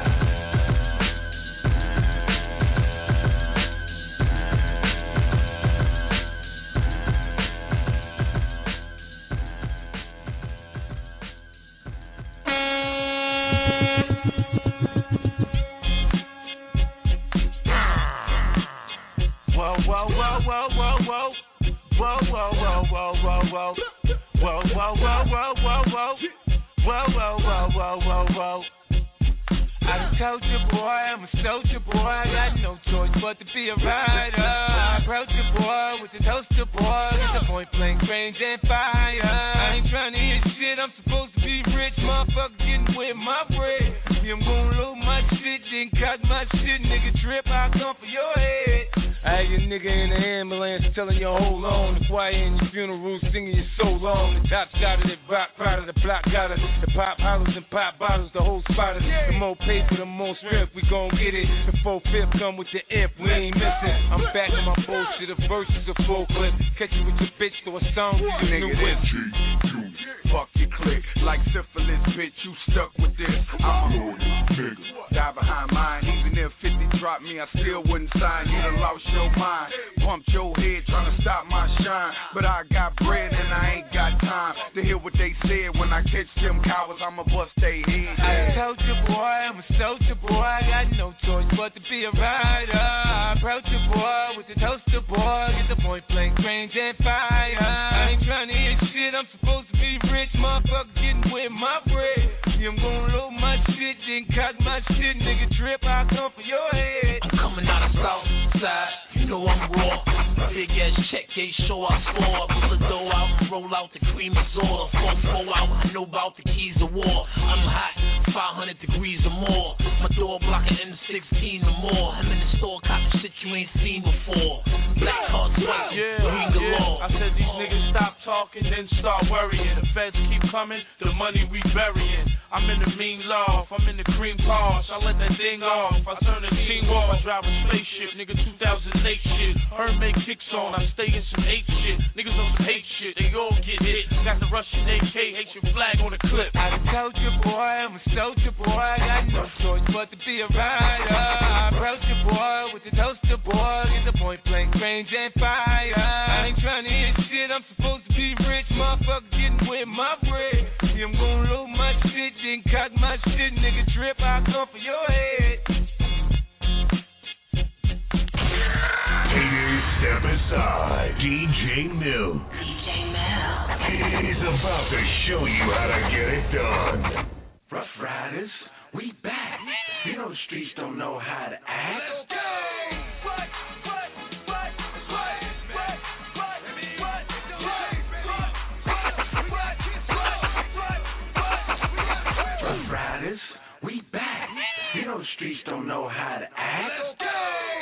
I done told you, boy, I'm a soldier, boy. I got no choice but to be a rider. I approach you, boy, with the toaster, boy. Get the point blank range and fire. I ain't trying to hit shit, I'm supposed to be rich. Motherfucker getting with my bread. See, I'm gonna load my shit, then cut my shit. Nigga trip, I'll come for your head. I had your nigga in the ambulance telling you hold on. The choir in your funeral singing you so long. The top shot of the rock, proud of the block, got us. The pop hollows and pop bottles, the whole spot us. The more paper, the more strength, we gon' get it. The 4/5 come with the imp, we ain't missing. I'm back in my bullshit, the verses a full clip. Catch you with your bitch, throw a song to your new whip. Fuck your click, like syphilis, bitch, you stuck with this. I'm a nigga, die behind mine. Even if 50 dropped me, I still wouldn't sign. You done lost your mind, pumped your head trying to stop my shine. But I got bread and I ain't got time to hear what they said. When I catch them cowards, I'ma bust they head. I told you, boy, I'm a soldier, boy. I got no choice but to be a rider. I approach you, boy, with the toaster, boy. Get the point blank range and fire. I ain't trying to hit shit, I'm supposed to be rich. Motherfucker getting with my bread. See, I'm gonna load my shit, then cut my shit. Nigga trip, I'll come for your head. I'm coming out of South Side, you know I'm raw. Big ass check, gauge show I score. Pull the dough out and roll out the cream azor. 4-4 out, I know about the keys of war. I'm hot, 500 degrees or more. My door blocking M16 or more. I'm in the store, copy shit you ain't seen before. Black cards, white, green galore. I said these niggas stop talking, then start worrying. The feds keep coming, the money we burying. I'm in the mean loft, I'm in the cream cars. I let that thing off, I turn the team off. I drive a spaceship, nigga 2008 shit. Herm make kicks on, I stay in some hate shit. Niggas on some hate shit, they all get hit. Got the Russian AK, Haitian flag on the clip. I done told you, boy, I'm a soldier, boy. I got no choice but to be a rider. I approach you, boy, with the toaster, boy. Get the point blank range and fire. I ain't trying to hit shit, I'm supposed to be rich. Motherfucker getting with my bread. See, I'm gonna load my shit, then cut my shit. Nigga trip, I'll come for your head. Haters, step aside. DJ Milk. He's about to show you how to get it done. Rough Riders, we back. You know the streets don't know how to act. Let's go! Rough Riders, we back. You know the streets don't know how to act. Let's go!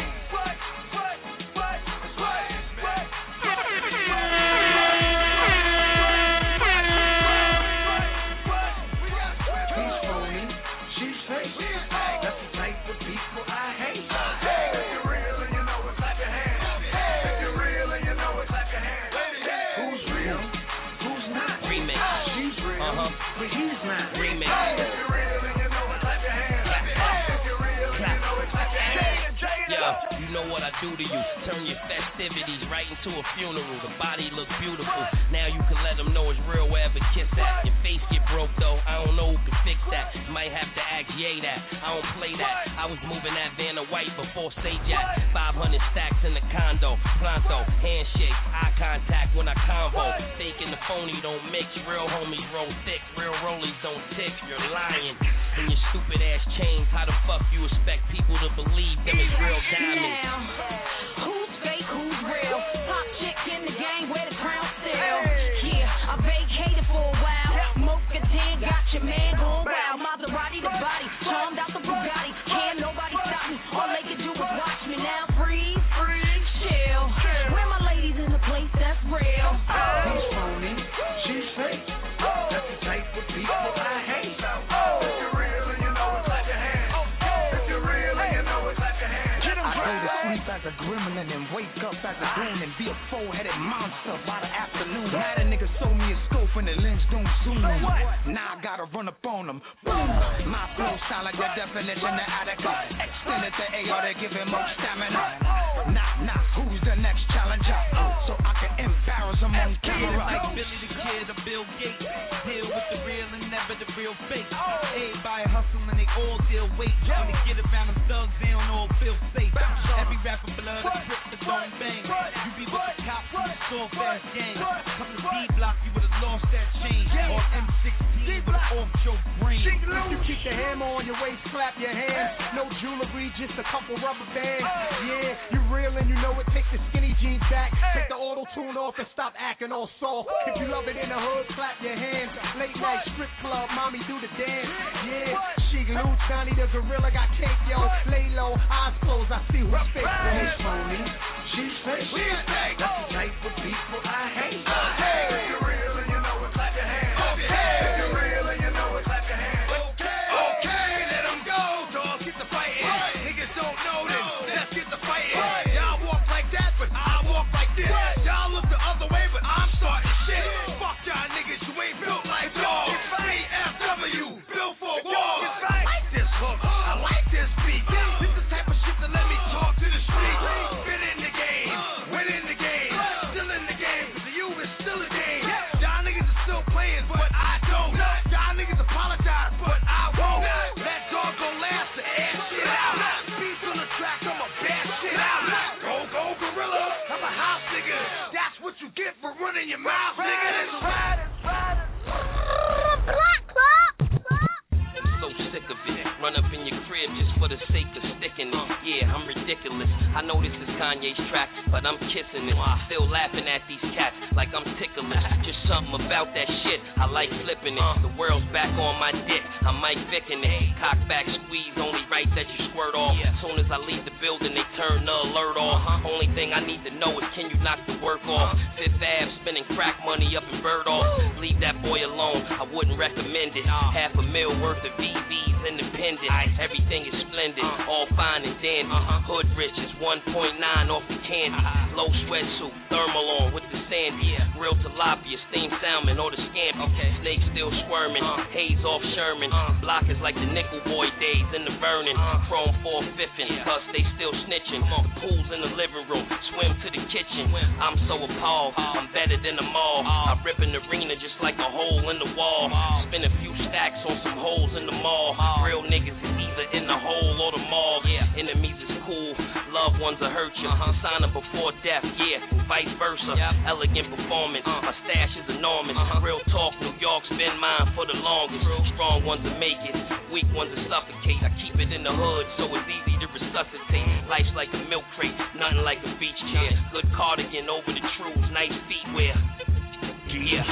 You know what I do to you. Turn your festivities right into a funeral. The body look beautiful. Now you can let them know it's real wherever kiss at. Your face get broke though, I don't know who can fix that. You might have to ask Ye that. I don't play that. I was moving that van to white before stage at 500 stacks in the condo. Pronto, handshake, eye contact when I convo. Fake and the phony don't mix. Real homies roll thick. Real rollies don't tick. You're lying. And your stupid ass chains. How the fuck you expect people to believe them is real diamonds? Who's fake, who's real? Pop chick in the gang, wear the crown still. Yeah, I vacated for a while. Mocha 10 got your man going wild. Maserati the body, charmed out the Bugatti. Can't nobody stop me. All they can do is watch me now. Freeze, chill. Where my ladies in the place that's real? She's phony, she's fake. That's the type of people I hate. If you're real and you know it, clap your hands. If you're real and you know it, clap your hands. Go to sleep as a gremlin and wake up as a spoon and be a four-headed monster by the afternoon. Had a nigga sold me a scope and the lens don't zoom. Now I gotta run up on them. Boom. My flow sound like the definition of Attica. Extended to AR to give him more stamina. Knock, who's the next challenger? So I can embarrass him on camera. Like Billy the Kid or Bill Gates. Deal with the real and never the real fake. Everybody hustling, they all deal weight. When they get around them thugs, they don't all feel safe. Every rapper blood a grip that don't bang. You be with the cops in the soft ass gang. Come to D-Block, you would've lost that chain. Or M16 would've off your brain. You keep your hammer on your waist, clap your hands. No jewelry, just a couple rubber bands. Yeah, you real and you know it. Take the skinny jeans back. Take the auto-tune off and stop acting all soft. If you love it in the hood, clap your hands. Late night strip club, mommy do the dance. Yeah, she Lou, Johnny the gorilla got cake, yo. Lay low, eyes closed, I see who's fake. Hey, Tony, she's fake. That's the type of people I hate. If you're real and you know it, clap your hands. If you're real and you know it, clap your hands. Okay, let them go. Dogs get the fighting. Niggas don't know this. Let's get the fighting. Y'all walk like that, but I walk like this. Y'all look the other way, but I'm starting shit. Fuck y'all niggas, you ain't built like dogs. BFW, built for war. I like this hook. I like this beat. This is the type of shit that let me talk to the street. Been in the game, win in the game, still in the game. The U is still a game. Y'all niggas are still playing, but I don't. Y'all niggas apologize, but I won't. That dog gon' last to ass shit out. Beats on the track, I'ma bash shit out. Go gorilla, I'm a house nigga. That's what you get for running your mouth, nigga. So sick of it. Run up in your crib just for the sake of sticking it. Yeah, I'm ridiculous. I know this is Kanye's track, but I'm kissing it. Still laughing at these cats like I'm ticklish. Just something about that shit. I like flipping it. The world's back on my dick. I'm Mike Vickin' it. Cock back squeeze, only right that you squirt off. Soon as I leave the building, they turn the alert off. Only thing I need to know is can you knock the work off? Fifth Ave spending crack money up in Birdolph. Leave that boy alone. I wouldn't recommend it. $500,000 worth of VVs independent. Everything is splendid, all fine and dandy. Hood rich is 1.9 off the candy. Low sweatsuit, thermal on with the sandy. Real tilapia, steamed salmon or the scampi. Snake still squirming, haze off Sherman. Block is like the Nickel Boy days in the burning. Chrome 4-5ing, cause they still snitching. The pool's in the living room, swim to the kitchen. I'm so appalled, I'm better than them all. I rip an arena just like a hole in the wall. Spin a few stacks on some holes in the mall. Real niggas is either in the hole or the mall. Enemies is cool, loved ones will hurt you. Sign up before death, and vice versa. Elegant performance, my stash is enormous. Real talk, New York's been mine for the longest. Strong ones will make it, weak ones will suffocate. I keep it in the hood, so it's easy to resuscitate. Life's like a milk crate, nothing like a beach chair. Good cardigan over the trues, nice feet wear. Yeah,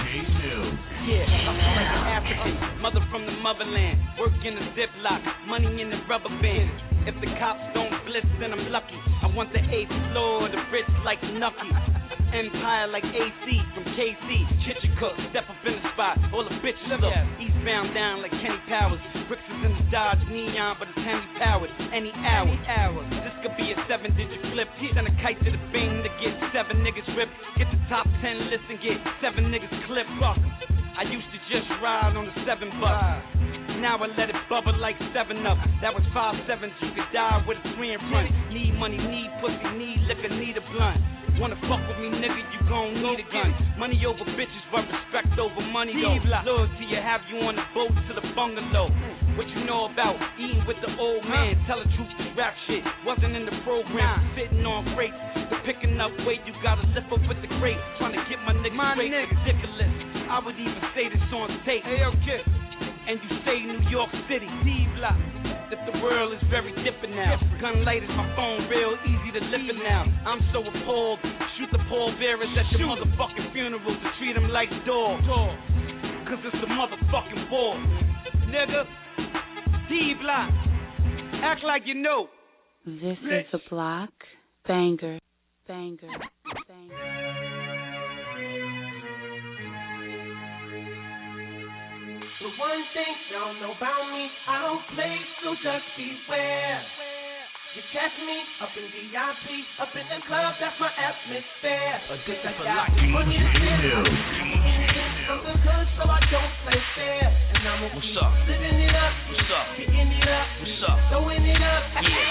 I'm like an African, mother from the motherland. Work in the Ziploc, money in the rubber band. If the cops don't blitz, then I'm lucky. I want the 8th floor, the rich like Nucky. Empire like AC from KC. Kitchen cook, step up in the spot. All the bitches look eastbound down like Kenny Powers. Bricks is in the Dodge Neon, but it's Henry powered. Any hour. This could be a 7-digit flip. Send a kite to the Bing to get 7 niggas ripped. Get the top 10 list and get 7 niggas clipped. Fuck 'em. I used to just ride on the $7. Now I let it bubble like 7-Up. That was 5 sevens. You could die with a 3 in front. Need money, need pussy, need liquor, need a blunt. Wanna fuck with me, nigga, you gon' need a gun. Money over bitches, but respect over money, though. Loyalty, you have you on the boat to the bungalow. What you know about eating with the old man? Tell the truth, this rap shit wasn't in the program. Sitting on freight, the picking up weight, you gotta lift up with the crate. Trying to get my niggas straight, ridiculous. I would even say this on tape. Hey, okay. And you say New York City, D-Block. If the world is very different now. Gun light is my phone, real easy to live it now. I'm so appalled. Shoot the pallbearers at your motherfucking funerals to treat them like dogs. Cause it's a motherfucking war. Nigga, D-Block. Act like you know. This is a block banger. The one thing y'all know about me, I don't play, so just beware. You catch me up in VIP, up in the club, that's my atmosphere. Cause I got money to spend, from the hood, so I don't play fair. And I'm living it up, getting it up, throwing it up.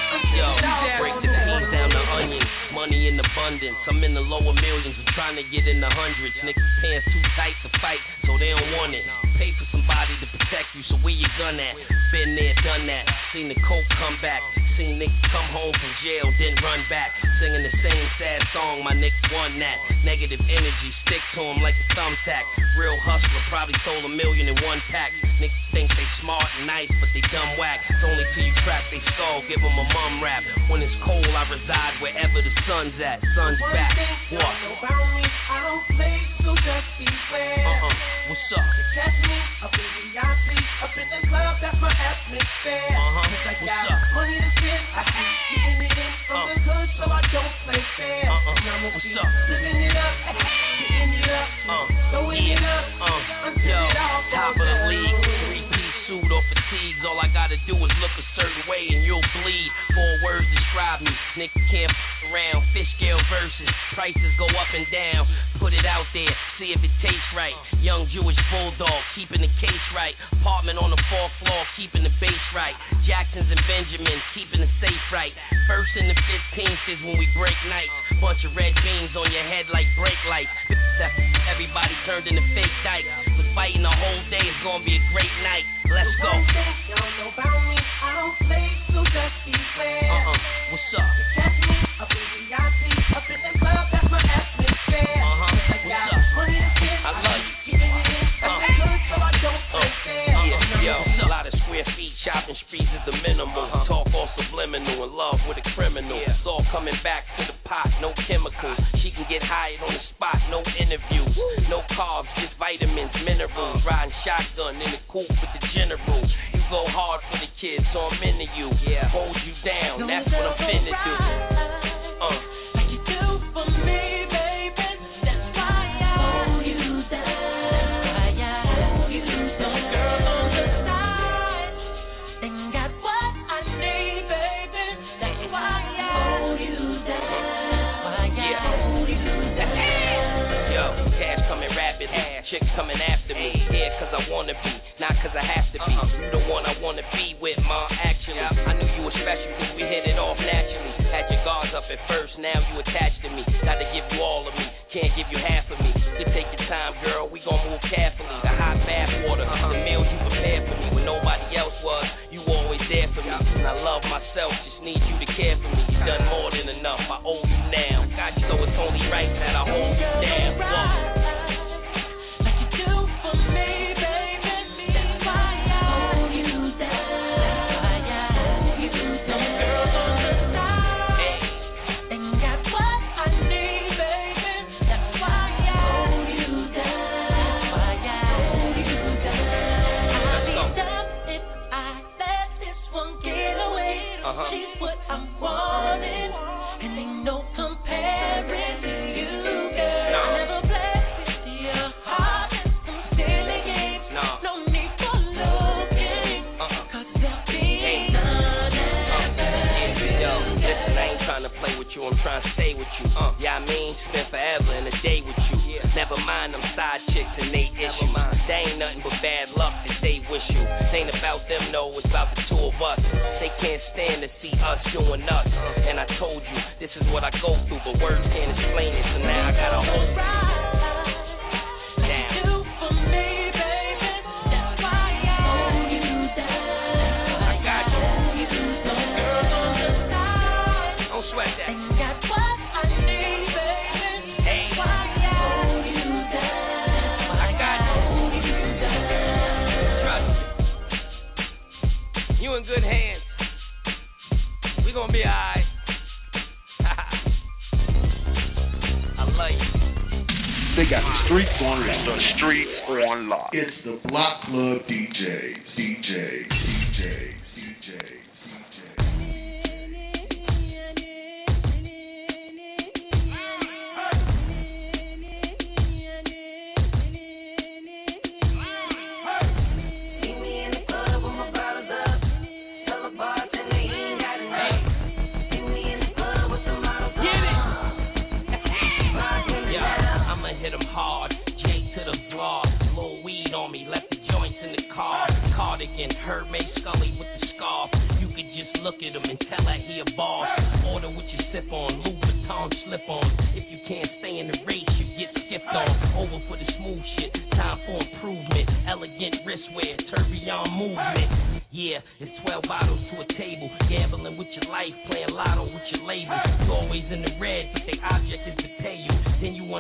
Yo, break the peas down the onion. Money in abundance. I'm in the lower millions. I'm trying to get in the hundreds. Niggas pants too tight to fight, so they don't want it. Pay for somebody to protect you, so where you gun at? Been there, done that. Seen the coke come back. Seen niggas come home from jail, then run back. Singing the same sad song, my niggas won that. Negative energy, stick to them like a thumbtack. Real hustler, probably sold 1 million in one pack. Niggas think they smart and nice, but they dumb whack. It's only till you crack they skull, give them a mum rap. When it's cold, I reside wherever the sun's at. Sun's back. What? About me, I don't play, so just beware. What's up? You catch me up in VIP, up in the club, that's my atmosphere. Cause I got money to spend, I keep getting it in from the hood, so I don't play fair. And I'ma keep living it up, getting it up, throwing it up, until it all top of the league, 3-piece suit or fatigues. All I gotta do is look a certain way and you'll bleed. 4 words describe me, niggas can't f around. Fish scale verses, prices go up and down. Put it out there, see if it tastes right. Young Jewish bulldog, keeping the case right. Apartment on the 4th floor, keeping the base right. Jacksons and Benjamins, keeping the safe right. First and the 15th is when we break nights. Bunch of red beams on your head like brake lights. Everybody turned into fake dykes. Was fighting the whole day, it's gonna be a great night. Let's go. Y'all know about me, I don't play, so just beware. What's up? You catch me up in VIP, up in the club, that's my atmosphere. I got money to spend, I love you. Getting it in, I'm good, so I don't play fair. Yo, a lot of square feet, shopping streets is the minimal. Talk all subliminal, in love with a criminal. It's all coming back to the pot, no chemicals. She can get hired on the spot, no interviews. No carbs, just vitamins, minerals. Riding shotgun in the coupe with the general. You go hard for the kids, so I'm into you. Hold you down, that's what I'm finna do. Like you do for me, baby. That's why I hold you down. That's why I hold you down. Girl on the side, they got what I need, baby. That's why I hold you down. That's why I hold you down. Yo, cash coming rapidly, chicks coming after me. Here 'cause I wanna be, not 'cause I have to be. You the one I wanna be with, ma. Actually, I knew you were special 'cause we hit it off naturally. Had your guards up at first, now you attached to me. Gotta give you all of me, can't give you half of me. You take your time, girl, we gon' move carefully. The hot bath water, the meals you prepared for me when nobody else was. You always there for me, and I love myself, just need you to care for me. You done more than enough, I owe you now. Got you, so it's only right that I hold you down. Like you do for me, baby. That's why I hold you down. That's why I hold you down. Girls on the side, they got what I need, baby. That's why I hold you down. That's why I hold you down. I'd be dumb if I let this one get away. She's what I'm wanting, and ain't no comparing to you, girl. I never play with your heart and some silly games. No need for looking, 'cause there'll be none after. Yo, listen, I ain't trying to play with you, I'm trying to stay with you. Yeah, I mean, spend forever in a day with you. Never mind them side chicks and they issues. They ain't nothing but bad luck that they wish you. It ain't about them, no, it's about the two of us. They can't stand to see us doing us. And I told you, this is what I go through, but words can't explain it, so now I gotta hold you down. Do for me, baby. That's why I hold you down. I got you. Girls on the side, Don't sweat that. they got what I need, baby. That's why I hold you down. I got you. Trust me. You in good hands. We gonna be alright. I like you. They got the streets on lock. The streets on lock. It's the Block Club DJ.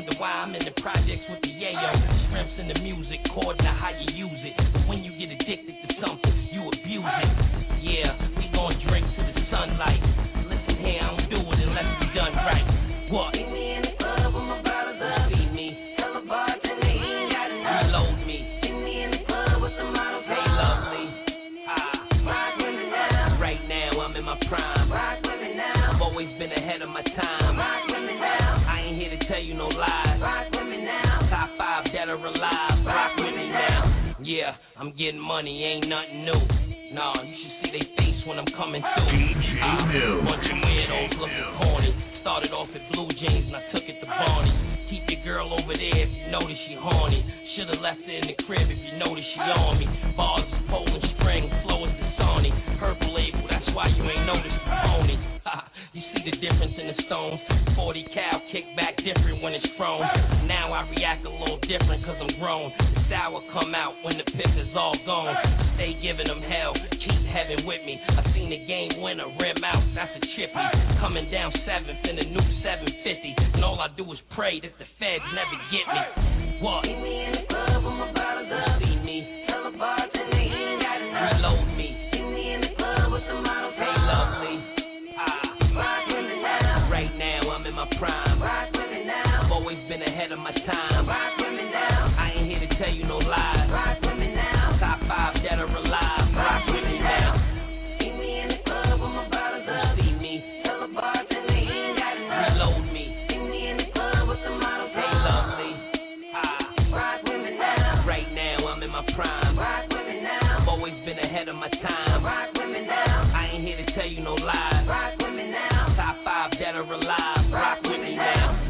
wonder why I'm in the projects with the yayo. Shrimps in the music, according to how you use it. When you get addicted to something, you abuse it. Yeah, we gon' drink to the sunlight. Listen here, I don't do it unless it's done right. What? See me in the club with my bottles up. See me. Tell the bartender he ain't got enough. Reload me. See me in the club with the models. Hey, lovely. Rock with me now. Right now, I'm in my prime. Rock with me now. I've always been ahead of my time. Rock with me now. I ain't here to tell you no lies. Rock with me now. Top 5 dead or alive. Rock with me now. Yeah, I'm getting money, ain't nothing new. Nah, you should see they face when I'm coming through. Bunch of weirdos looking corny. Started off at Blue Jeans and I took it to Barney. Keep your girl over there if you notice she horny. Should've left her in the crib if you notice she on me. Bars is Poland string, flow is the Sony. Purple label, that's why you ain't noticed the pony. You see the difference in the stones. 40 cal kick back different when it's thrown. Now I react a little different cause I'm grown. The sour come out when the piff is all gone. Stay giving them hell, keep heaven with me. I seen the game winner, rim out, that's a chippy. Coming down 7th in the new 750. And all I do is pray that the feds never get me. What? See me in the club with my bottles up. See me. Tell the bartender he ain't got enough. Reload me. See me in the club with the models. Hey, lovely. Rock with me now. Right now, I'm in my prime. Rock with me now. I've always been ahead of my time. Rock with me now. I ain't here to tell you no lies. Rock with me now. Top 5 dead or alive. Rock with me now. See me in the club with my bottles up. See me. Tell the bartender he ain't got enough. Reload me. See me in the club with the models. Hey, lovely. Rock with me now. Right now, I'm in my prime. Rock with me now. I've always been ahead of my time. Rock with me now. I ain't here to tell you no lies. Rock with me now. Top 5 dead or alive. Rock with me now.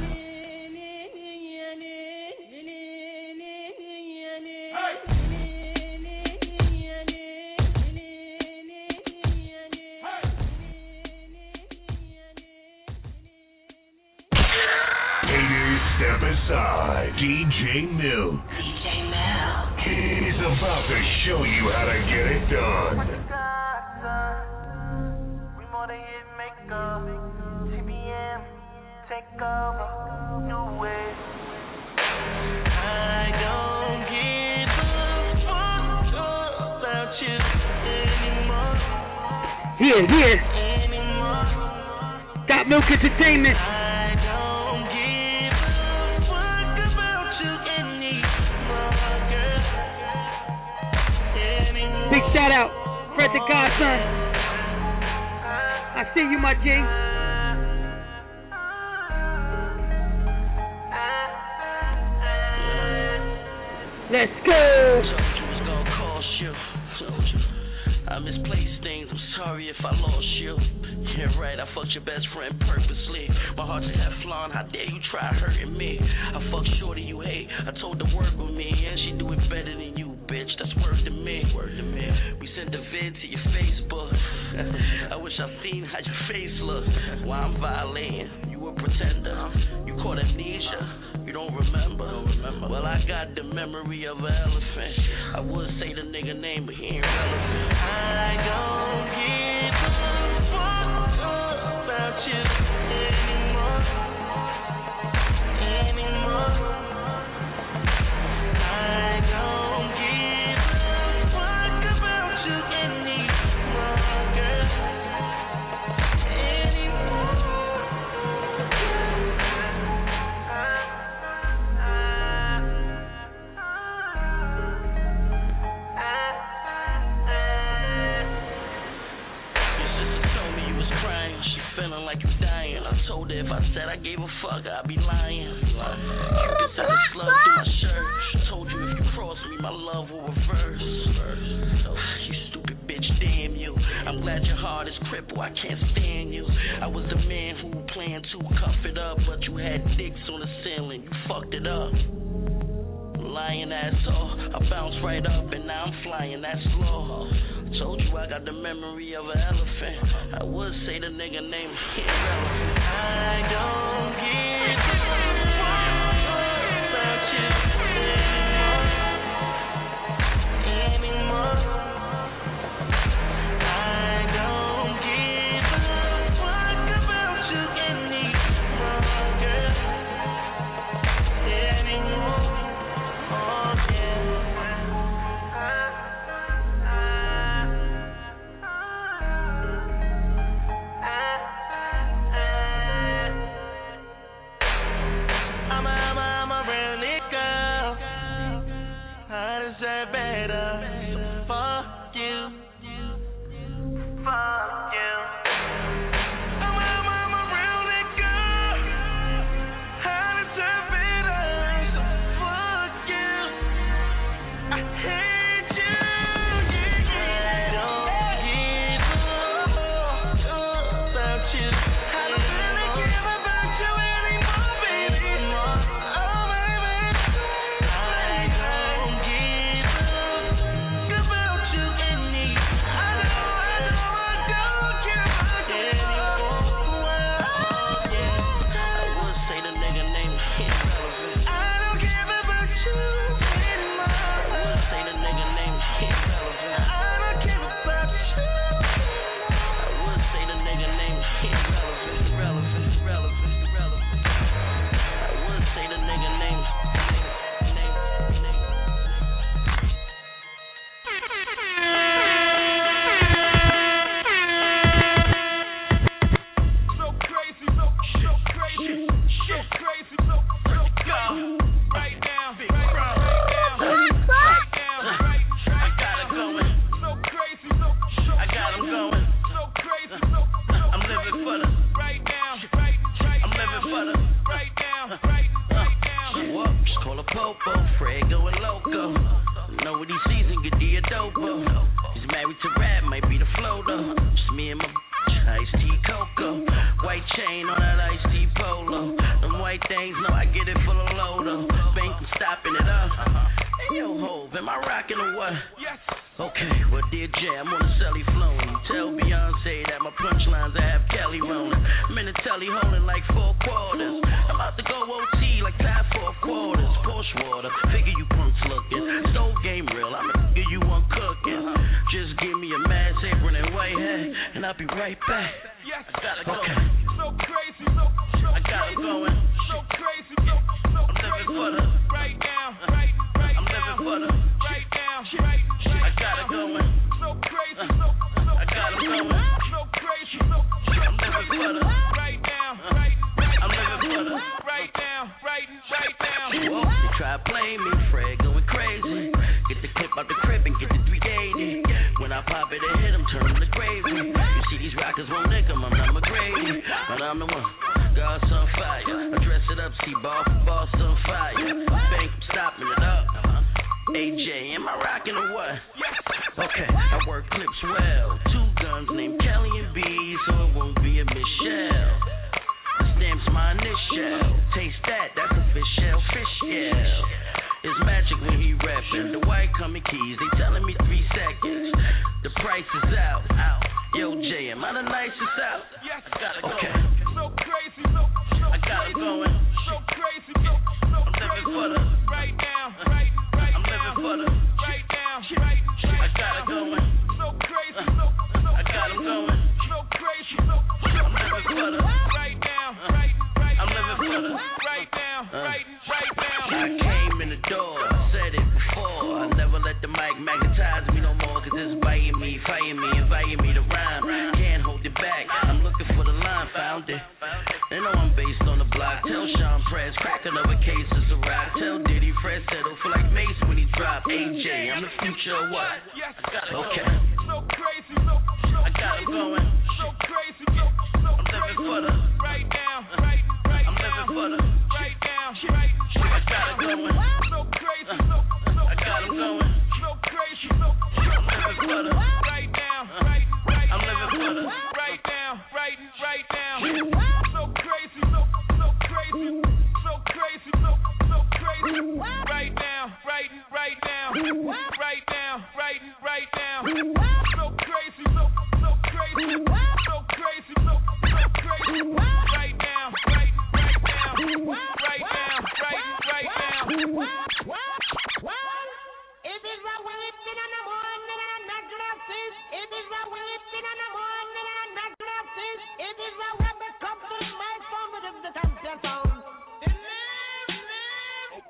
Haters, step aside. DJ Milk. He's about to show you how to get it done. We more than hit maker. TBM, take over, new way. I don't give a fuck about you anymore. Here. Got Milk Entertainment. I don't give a fuck about you anymore, girl. Big shout out, Fred the Godson. I see you, my G. Let's go. Told you it was gonna cost you. I misplaced things. I'm sorry if I lost you. Yeah, right. I fucked your best friend purposely. My heart's Teflon. How dare you try hurting me? I fucked shorty you hate. I told her work with me, and she do it better than you, bitch. That's word to me. We sent a vid to your Facebook. I wish I seen how your face looks. Why I'm violating? You a pretender. You caught amnesia. You don't remember. Well, I got the memory of an elephant. I would say the nigga name, but he ain't relevant. I don't give a fuck about you anymore. I don't give a fuck about you anymore, girl. If I said I gave a fuck, I'd be lying. You said a slug through my shirt. Told you if you cross me, my love will reverse. You stupid bitch, damn you. I'm glad your heart is crippled, I can't stand you. I was the man who planned to cuff it up, but you had dicks on the ceiling, you fucked it up. Lying asshole, I bounced right up and now I'm flying that slow. Told you I got the memory of an elephant. I would say the nigga name is irrelevant. I don't give a fuck about you anymore. I don't give a fuck about you anymore, girl. deserve better. So fuck you. Fuck you. I'm a real nigga. I deserve better. So fuck you. I hate you. Don't give about you. I don't really care about you anymore, baby. Oh, baby. I don't give about you anymore. I don't care about you anymore. I would say the nigga name irrelevant. I don't care about you anymore. I would say the nigga name irrelevant. I don't care about you. I would say the nigga name irrelevant. I would say the nigga name. So crazy, so crazy, so go. Right now, right I got it going. so crazy, so I got 'em going. crazy, so I'm living for the. right now, I'm living for the. right now, right now. Whoops, call a popo, Fred going loco. Know what he sees and get the adobo. He's married to Rap, might be the flow though. Just me and my iced tea cocoa. White chain on that iced tea polo. Them white things, no, I get it full of lodo. Bank, I'm stopping it up. Hey, yo, Hov, am I rocking or what? Yes. Okay, well, dear Jay, I'm on the celly flowing. Tell Beyonce that my punchlines I have Kelly rolling. I'm in the telly holding like 4 quarters. I'm about to go OT like tie 4 quarters. Porsche water, figure you punks looking. Stove game real, I'ma give you one cooking. Just give me a mass apron and white hat, and I'll be right back. Yes. I gotta go. Okay. So crazy, so I got it going. so crazy, so I'm living for the. right now, right I'm living for the. right now, right I got it going. so crazy, so I got it going. crazy, so I'm living for the. right now, right I'm living for the. right now, right now. Whoa, they try to play me, Fred going crazy. Get the clip out the crib and get the 380. When I pop it and hit 'em, turn 'em to gravy. You see these rockers won't nick 'em, I'm not McGrady. But I'm the one, God's on fire. I dress it up, see ball for boss on fire. Bank, I'm stopping it up. AJ, am I rocking or what? Okay, I work clips well. 2 guns named Kelly and B, so it won't be a Michelle. The stamp's my initial. Taste that, that's a fish shell, fish scale. It's magic when he rapping. The white coming keys, they telling me 3 seconds. The price is out. Yo, Jay, am I the nicest out? Yes. I gotta go. Okay. So crazy, so I got it going. so crazy, so I'm living for the. right now, right I'm living now, for the. right now, right I got it going. so crazy, so I got it going. so crazy, so I'm living for the. right now, right I'm living for the. right now, right now. I came in the door, said it before. I never let the mic magnetize me no more, cause it's biting me, fighting me, inviting me to rhyme. Can't hold it back, I'm looking for the line, found it. They know I'm based on the block. Tell Sean Press, crack another case, it's a rock. Tell Diddy Fred settle for like Mace when he drop. AJ, I'm the future of what? Okay. So crazy, so I got it going. so crazy, so I'm living for the. right now, right I'm living for the. right now, right I got it going. so crazy, so I got it going. so crazy, so I'm living for the. right now, right I'm living for the. right now, right now. So crazy, so crazy, so crazy, so crazy. Right now, right now, right now, right now. So crazy, so crazy, so crazy, so crazy. Right now, right now.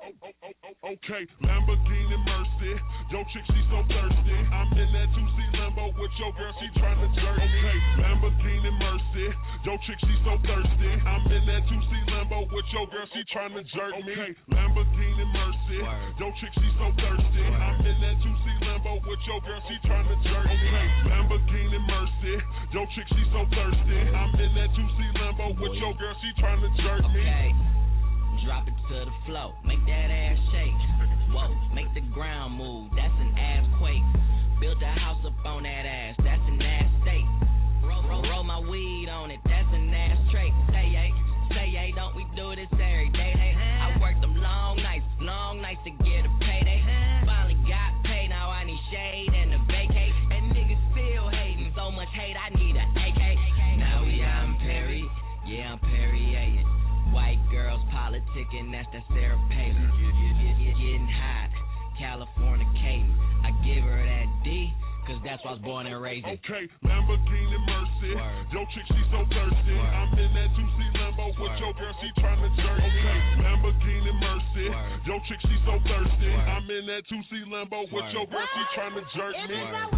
Okay, Lamborghini Mercy. Yo, chick, she so thirsty. I'm in that 2C Lambo with your girl, she tryna jerk me. Okay, Lamborghini Mercy. Yo, chick, she so thirsty. I'm in that 2C Lambo with your girl, she tryna jerk me. Okay, Lamborghini Mercy. Yo, chick, she so thirsty. I'm in that 2C Lambo with your girl, she tryna jerk me. Okay, Lamborghini Mercy. Yo, chick, she so thirsty. I'm in that 2C Lambo with your girl, she tryna jerk me. Drop it to the floor, make that ass shake. Whoa, make the ground move, that's an ass quake. Build a house up on that ass, that's an ass state. Roll my weed on it, that's an ass trait. Say yay, don't we do this every day? Hey, I worked them long nights to get a payday. Finally got paid, now I need shade and a vacate. And niggas still hating, so much hate, I need a AK. Now we out in Perry, yeah, I'm Perrier. White girls politicking, that's that Sarah Palin. Getting hot, Californicating. I give her that D, cause that's why I was born and raised in. Okay, Lamborghini Mercy. Yo, chick, she so thirsty. I'm in that 2C Lambo with your girl, she tryna jerk me. Okay, Lamborghini Mercy. Yo, chick, she so thirsty. I'm in that 2C Lambo with your girl, she tryna jerk me.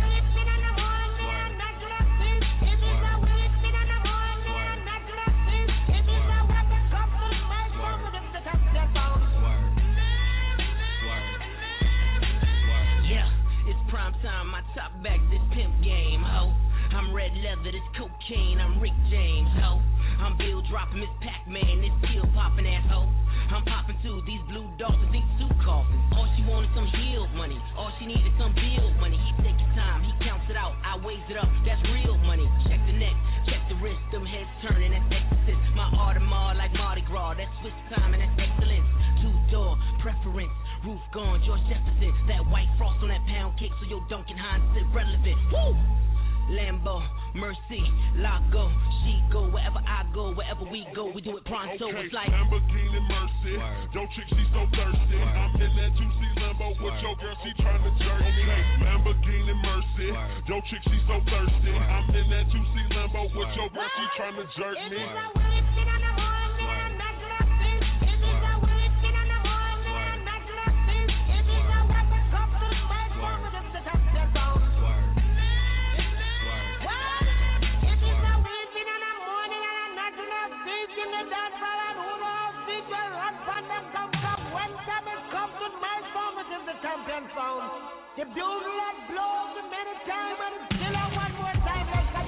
Prime time, my top back, this pimp game, ho. I'm red leather, this cocaine, I'm Rick James, ho. I'm Bill dropping, Miss Pac-Man, this pill popping asshole. I'm popping too, these blue dolphins, these two coffins. All she wanted some healed money, all she needed some bill money. He take his time, he counts it out, I weighs it up, that's real money. Check the neck, check the wrist, them heads turning, that's exorcist. My Audemars like Mardi Gras, that's Swiss time and that's excellence. Two-door preference. Roof gone, George Jefferson. That white frost on that pound cake, so your Duncan Hines is irrelevant. Woo! Lambo, Mercy, Lago, she go wherever I go, wherever we go, we do it pronto. Okay, it's like Lamborghini Mercy. Yo, chick, she so thirsty. I'm in that 2C Lambo with your girl, she tryna jerk me. Okay, Lamborghini Mercy. Yo, chick, she so thirsty. I'm in that 2C Lambo with your girl, she tryna jerk me. Champion sound. The bugle that blows many times and it's still a one more time.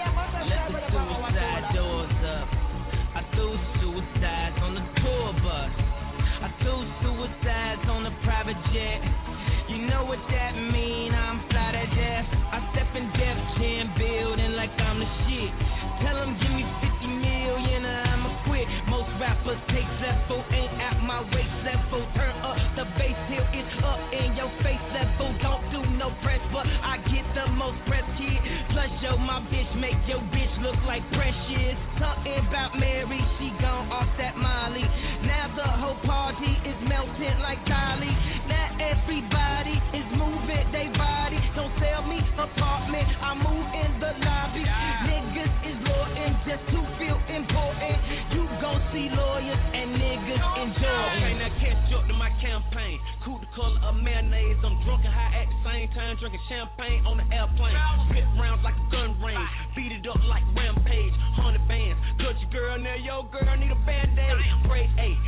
Let the suicide doors up. I threw suicides on the tour bus. I threw suicides on the private jet. You know what that mean? I'm fly to death. I step in Def Jam building like I'm the shit. Tell them give me 50 million or I'ma quit. Most rappers take level, ain't at my waist level. Turn up the bass till it's up in your face level. Don't do no press, but I get the most press, kid. Plus, yo, my bitch make your bitch look like Precious. Talking about Mary, she gone off that Molly. Now the whole party is melting like Dolly. Now everybody is moving they body. Don't sell me apartment, I move in the lobby. Niggas is loyal just to feel important. You gon' see lawyers and niggas enjoy. Okay, now catch up to my campaign. Cool the color of mayonnaise. I'm drunk and high at the same time, drinking champagne on the airplane. Spit rounds like a gun range. Beat it up like Rampage. 100 bands. Cut your girl now, yo girl need a band-aid. Spray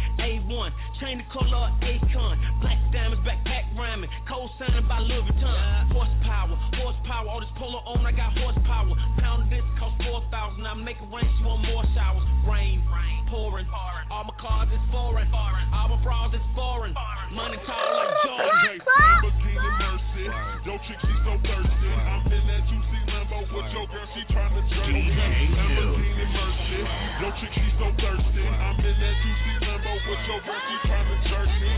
A1. Chain the color of Akon. Black diamonds, backpack rhyming. Cold signing by Louis Vuitton. Horsepower. All this polo on, I got horsepower. Pound of this cost 4,000. I make it rain, she want more showers. Rain, pouring. All my cars is foreign. All my bras is foreign. Money tall like Jordan. Lamborghini Mercy. Yo, chick, she so thirsty. I'm in that 2C Lambo with your girl, she tryna jerk me. Lamborghini Mercy. Yo, chick, she so thirsty. I'm in that 2C Lambo with your girl, she tryna jerk me.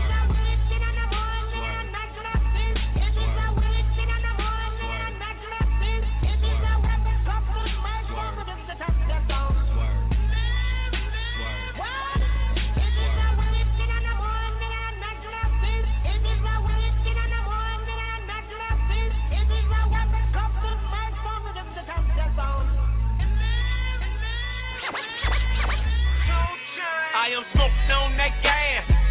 I am smoking on that gas.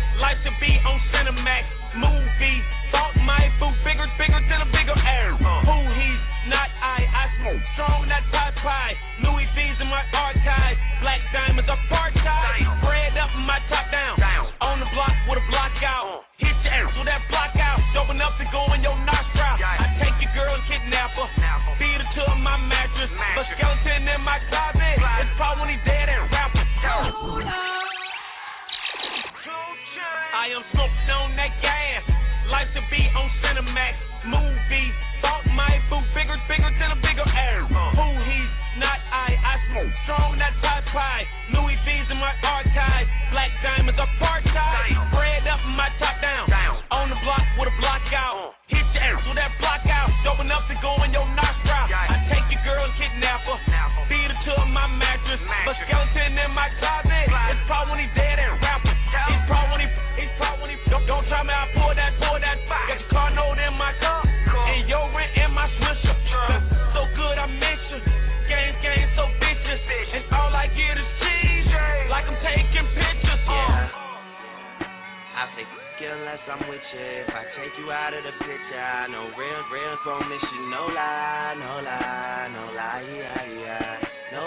smoking on that gas. Life to be on Cinemax. Movie. Thought my boo bigger than a bigger air. Who he's not I smoke strong, not pie. Louis V's in my archive. Black diamonds apartheid. Bread up and my top down. On the block with a block out. Hit your ass with that block out. Open up to go in your nostril. I take your girl and kidnap her. Feed her to my mattress. But skeleton in my closet. It's probably when he dead and rapper. It's probably when he don't try me, I pour that fire. Got your car note in my car. And your rent in my swisher. So good I miss you. Game so vicious. And all I get is cheese. Like I'm taking pictures. I say unless I'm with you. If I take you out of the picture, I know real gon' miss you. No lie, yeah. No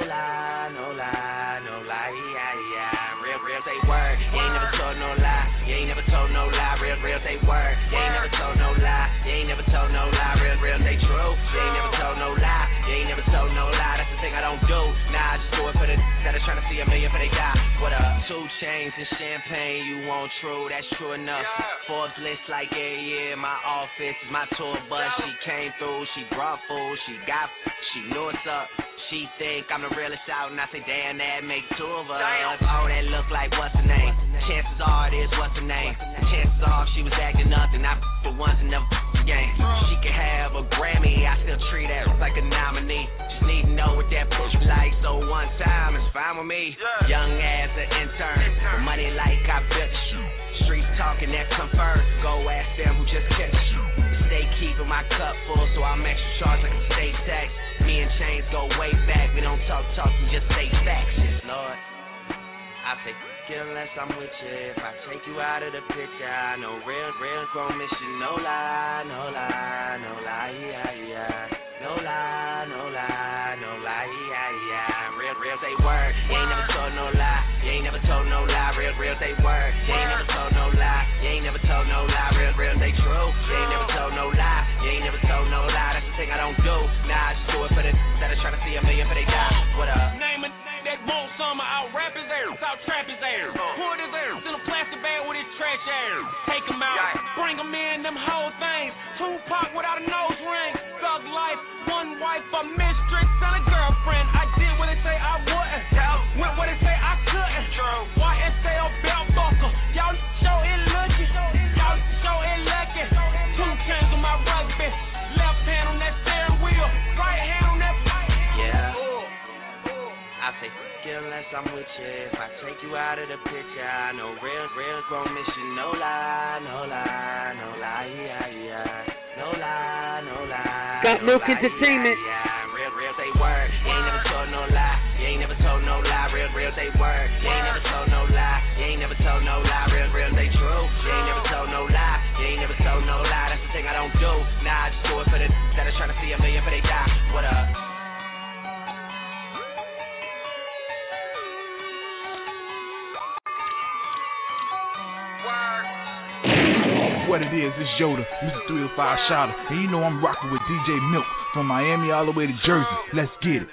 lie, yeah. Real say word. You ain't never told no lie. You ain't never told no lie. Real say word. You ain't never told no lie. You ain't never told no lie. Real say true. You ain't never told no lie. You ain't never told no lie. That's the thing I don't do. Nah, I just do it for the that are trying to see a million for they die. What up? 2 chains and champagne, you want true, that's true enough. Forbes list like yeah, my office is my tour bus. She came through, she brought food, she knew it's up. She think I'm the realest out, and I say, damn, that make 2 of us. Oh, that look like what's her name? Chances are it is what's her name. Chances are she was acting nothing, I for once and never again. She could have a Grammy, I still treat her like a nominee. Just need to know what that push like, so one time it's fine with me. Young as an intern, money like I built you. Street talking, that come first. Go ask them who just catch you. Stay keeping my cup full, so I'm extra charged like a state tax. Me and Chains go way back. We don't talk, we just say facts. Yes, Lord. I say unless I'm with you. If I take you out of the picture, I know real gon' miss you. No lie, yeah. No lie, yeah. Real say word. You ain't never told no lie. You ain't never told no lie. Real say word. You ain't never told no lie. You ain't never told no lie. Real say true. You ain't never told no lie. You ain't never told no lie. That's the thing I don't do. Nah, I just do it for the that are trying to see a million for they die. What up? Name it that won't summer. I'll rap his air. I'll trap his air. Pour his air. In a plastic bag with his trash air. Take him out. Bring him in. Them whole things. Tupac without a nose ring. Thug life. One wife, a mistress, and a girlfriend. I did what they say I wouldn't. Went what they say I couldn't. YSL belt buckle. Y'all show it lucky. Y'all show it lucky. 2 chains on my rugby. Left hand on that steering wheel. Right hand on that. Yeah. I say unless I'm with you. If I take you out of the picture, I know real gon' miss you. No lie, yeah. No lie. Got Milk Entertainment. Real say word. You ain't never told no lie. You ain't never told no lie. Real say word. You ain't never told no lie. You ain't never told no lie. Real say true. You ain't never told no lie. You ain't never told no lie. That's the thing I don't do. Nah, I just do it for the that are trying to see a million for they die. What up? What it is, it's Yoda, Mr. 305 Shotter, and you know I'm rocking with DJ Milk from Miami all the way to Jersey. Let's get it.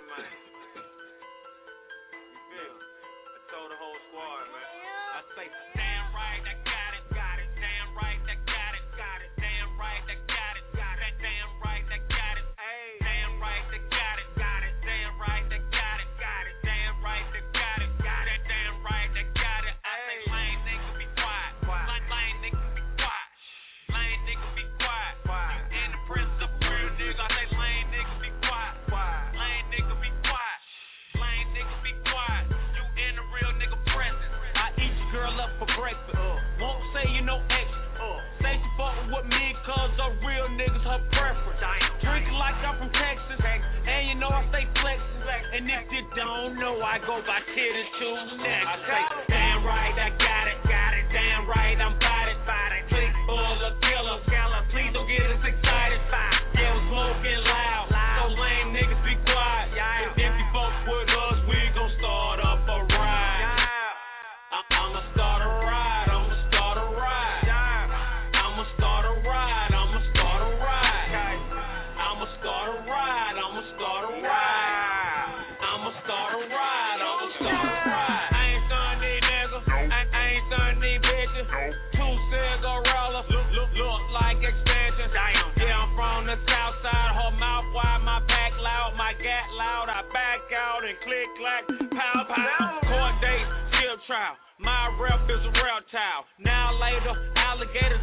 I ain't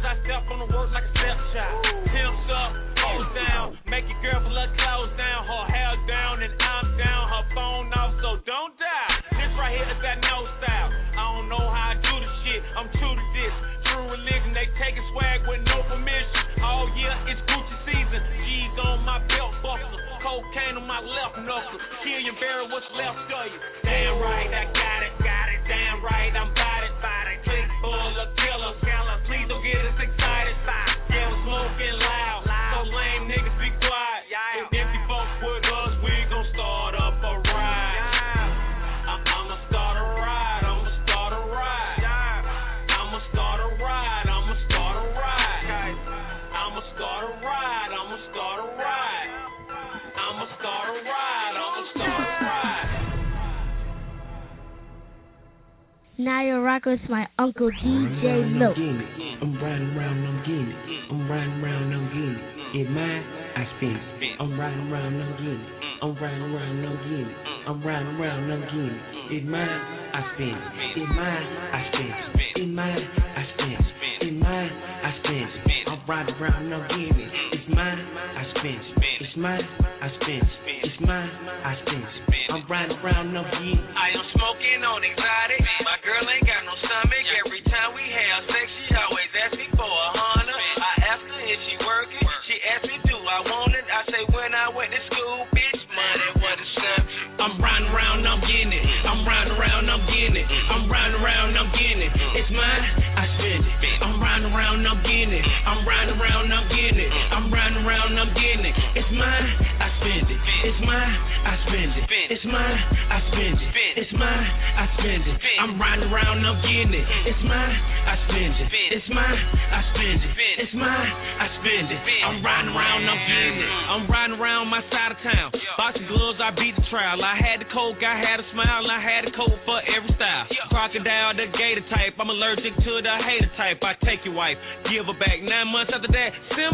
I step on the work like a stepchild. Tips up, toes down, make your girl pull her clothes down, her hair down, and I'm down, her phone off, so don't die. This right here is that no style. I don't know how I do the shit, I'm true to this. True religion, they taking swag with no permission. All year it's Gucci season. G's on my belt buckle, cocaine on my left knuckle. Kill you, bury what's left of you. Damn right, I got it. Damn right, I'm body. Click full of killer. Please don't get us excited. Yeah, we're smoking loud. So lame niggas be quiet. If you fuck with us, we gon' start up a ride. I'ma start a ride. I'ma start a ride. I'ma start a ride. I'ma start a ride. I'ma start a ride. I'ma start a ride. I'ma start a ride. I'ma start a ride. Now you're rocking with my Uncle DJ Milk. I'm riding around, I'm getting it. I'm riding around, I'm getting it. It's mine, I spend it. I'm riding around, I'm getting it. I'm riding around, I'm getting it. I'm riding around, I'm getting it. It's mine, I spend it. It's mine, I spend it. It's mine, I spend it. It's mine, I spend it. I'm riding around, I'm getting it. It's mine, I spend it. It's mine, I spend it. It's mine, I spend it. I'm riding around, I'm getting it. I am smoking on exotic. My girl ain't got no stomach. Every time we have sex, she always asks me for $100. I ask her if she working. She asks me, do I want it? I say, when I went to school, bitch, money was a subject. I'm riding around, I'm getting it. I'm riding around, I'm getting it. I'm riding around, I'm getting it. It's mine, I spend it. I'm riding around, I'm getting it. I'm riding around, I'm getting it. I'm riding around, I'm getting it. It's mine, I spend it. It's mine, I spend it. It's mine, I spend it. It's mine, I spend it. I'm riding around, I'm getting it. It's mine, I spend it. It's mine, I spend it. It's mine, I spend it. I'm riding around, I'm getting it. I'm riding around my side of town. Boxing gloves, I beat the trial. I had the coke, I had a smile, and I had a coat for every style. Crocodile, the gator type. I'm allergic to the hater type. I take your wife, give her back 9 months after that.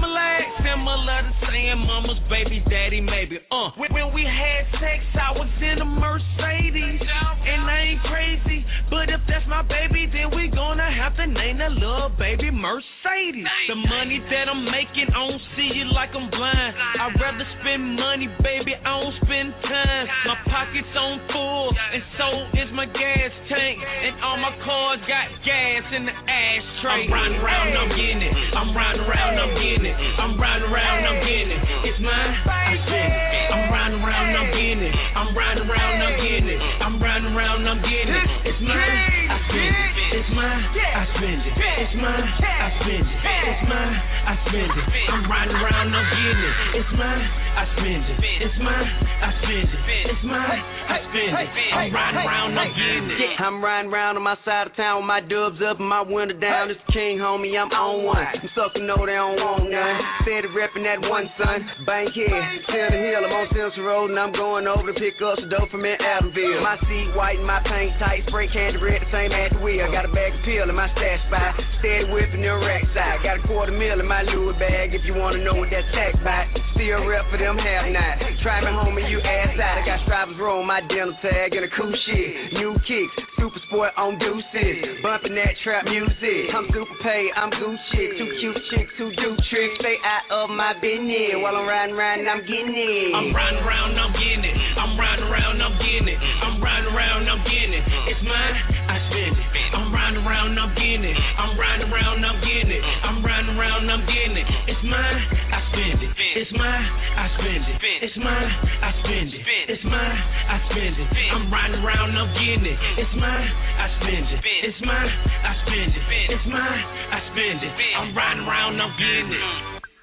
Similar to saying mama's baby daddy, maybe. When we had sex, I was in a Mercedes, and I ain't crazy, but if that's my baby, then we gonna have to name that little baby Mercedes. The money that I'm making, I don't see it like I'm blind. I'd rather spend money, baby, I don't spend time. My pocket's on full, and so is my gas tank, and all my cars got gas in the ashtray. I'm riding around, I'm getting it. I'm riding around, I'm getting it. I'm riding around, I'm getting it. It's mine, I spend it. I'm riding around, I'm getting it. I'm riding around, I'm getting it. I'm riding around, I'm getting it. It's mine, I spend it. It's mine, I spend it. It's mine, I spend it. It's mine, I spend it. I'm riding around, I'm getting it. It's mine, I spend it. It's mine, I spend it. It's mine, I spend it. I'm riding around, I'm getting it. I'm riding around on my side of town with my dubs up and my window down. It's King, homie, I'm on one. You suckers know they don't want none. Steady reppin' that one, son. Bank here, Tail the Hill. I'm on Central Road and I'm going over to pick up some dope from in Adamville. My seat white and my paint tight. Spray candy red, the same at the wheel. Got a bag of pill in my stash spot. Steady whipping the rack side. Got a $250,000 in my Louis bag if you wanna know what that tax back. Still rep for them half night. Try me homie, you ass out. I got stripers roll my dental tag and a cool shit. New kicks, super sport on deuces. Bumping that trap music. I'm super paid, I'm Gucci. Two cute chicks who do tricks. Stay out of my business. While I'm riding around, I'm getting it. I'm riding around, I'm getting it. I'm riding around, I'm getting it. I'm riding around, I'm getting it. It's mine, I spend it. I'm riding around, I'm getting it. I'm riding around, I'm getting it. I'm riding around, I'm getting it. It's mine, I spend it. It's mine, I spend it. It's mine, I spend it. It's mine, I spend it. I'm riding around, I'm getting it. It's mine, I spend it. It's mine, I spend it. It's mine, I spend it. I'm riding around, I'm getting it.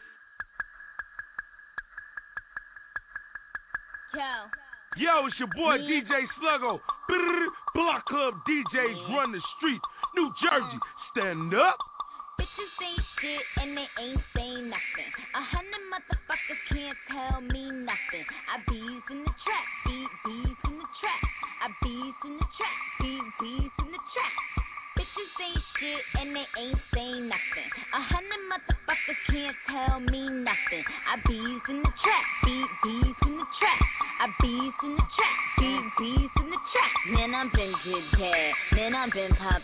Yo, it's your boy DJ Sluggo. Block Club DJs run the street. New Jersey, stand up. Bitches ain't shit and they ain't saying nothing. 100 motherfuckers can't tell me nothing. I bees in the trap, bees in the trap. I bees in the trap, bees in the trap. Bitches ain't shit and they ain't saying nothing. 100 motherfuckers can't tell me nothing. I bees in the trap, bees in the trap. I bees in the trap, bees in the trap. Man, I'm been dead, man, I'm been popped out.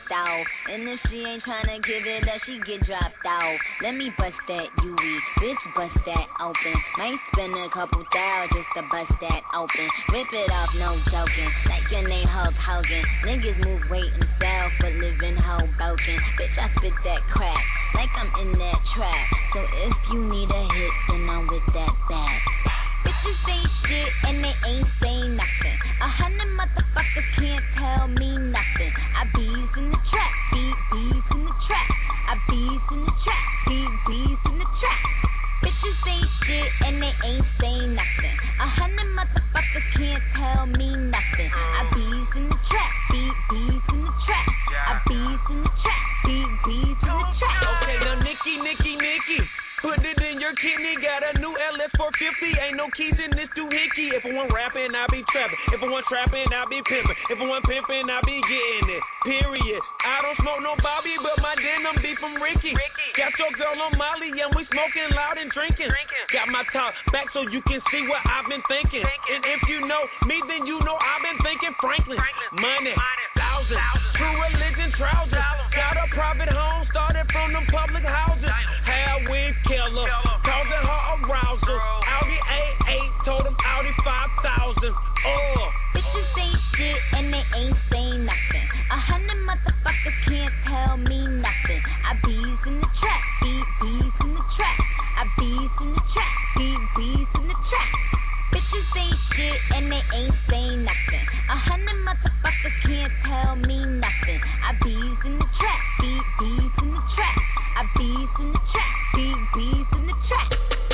And if she ain't tryna give it up, she get dropped out. Let me bust that UE, bitch, bust that open. Might spend a couple thou just to bust that open. Rip it off, no joking. Like your name Hulk Hogan. Niggas move weight and sell for living Hoboken. Bitch, I spit that crack like I'm in that trap. So if you need a hit, then I'm with that bag. Bitches ain't shit and they ain't saying nothing. 100 motherfuckers can't tell me nothing. I bees in the trap, bees in the trap. I bees in the trap, bees in the trap. Bitches ain't shit and they ain't saying nothing. 100 motherfuckers can't tell me nothing. I bees in the trap, bees in the trap. I bees in the trap, bees in the trap. Okay, now Nikki. Put it in your kidney, got a new LS 450. Ain't no keys in this doohickey. If I want rapping, I be trapping. If I want trapping, I be pimping. If I want pimping, I be getting it. Period. I don't smoke no Bobby, but my denim be from Ricky. Got your girl on Molly, and we smoking loud and drinking. Got my top back so you can see what I've been thinking. And if you know me, then you know I've been thinking Franklin. Money, thousands, true religion, trousers. Got a private home, started from them public houses. Hair wig killer, causing her arousal. Audi A8, told him Audi 5000. Bitches ain't shit and they ain't saying nothing. 100 motherfuckers can't tell me nothing. I bees in the trap, bees in the trap. I bees in the trap, bees in the trap. Bitches ain't shit and they ain't saying nothing. 100 motherfuckers can't tell me nothing. I bees in the trap, bees in the trap. I bees in the trap, bees in the trap.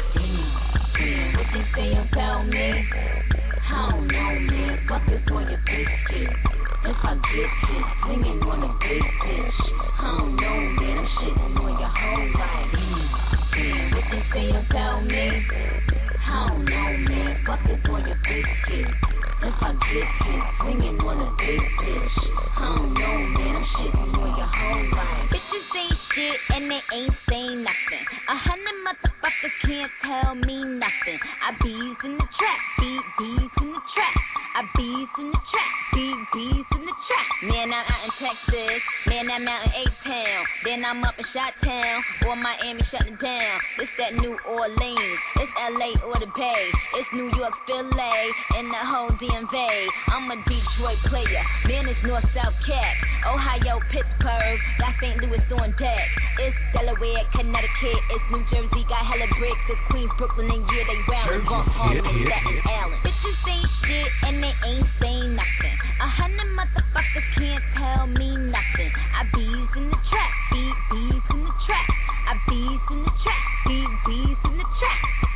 What they say about me? I don't know, man. Fuck this boy, your biscuit. If I get this, swinging on a big bitch. I don't know, man. I'm shitting on your whole life. What they say about me? I don't know, man. Fuck this boy, your biscuit. If I get this, swinging on a big bitch. I don't know, man. I'm shitting on your whole life. Bitches ain't shit and they ain't saying nothing. 100 motherfuckers can't tell me nothing. I bees in the trap, bees in the trap. I bees in the trap, bees in the trap. Man, I'm out in Texas. Man, I'm out in A-Town. Then I'm up in Chi-Town or Miami shutting down. It's that New Orleans. It's LA or the Bay. It's New York, Philly, and the whole DMV. I'm a Detroit player. Man, it's North-South Cat. Ohio, Pittsburgh. Got St. Louis on deck. It's Delaware, Connecticut. It's New Jersey. Got hella bricks. It's Queens, Brooklyn, and yeah, they round. Bump Harlem and Staten Island. Bitches ain't shit and they ain't saying nothing. 100 motherfuckers can't tell me nothing. I bees in the trap, bees in the trap. I bees in the trap, bees in the trap.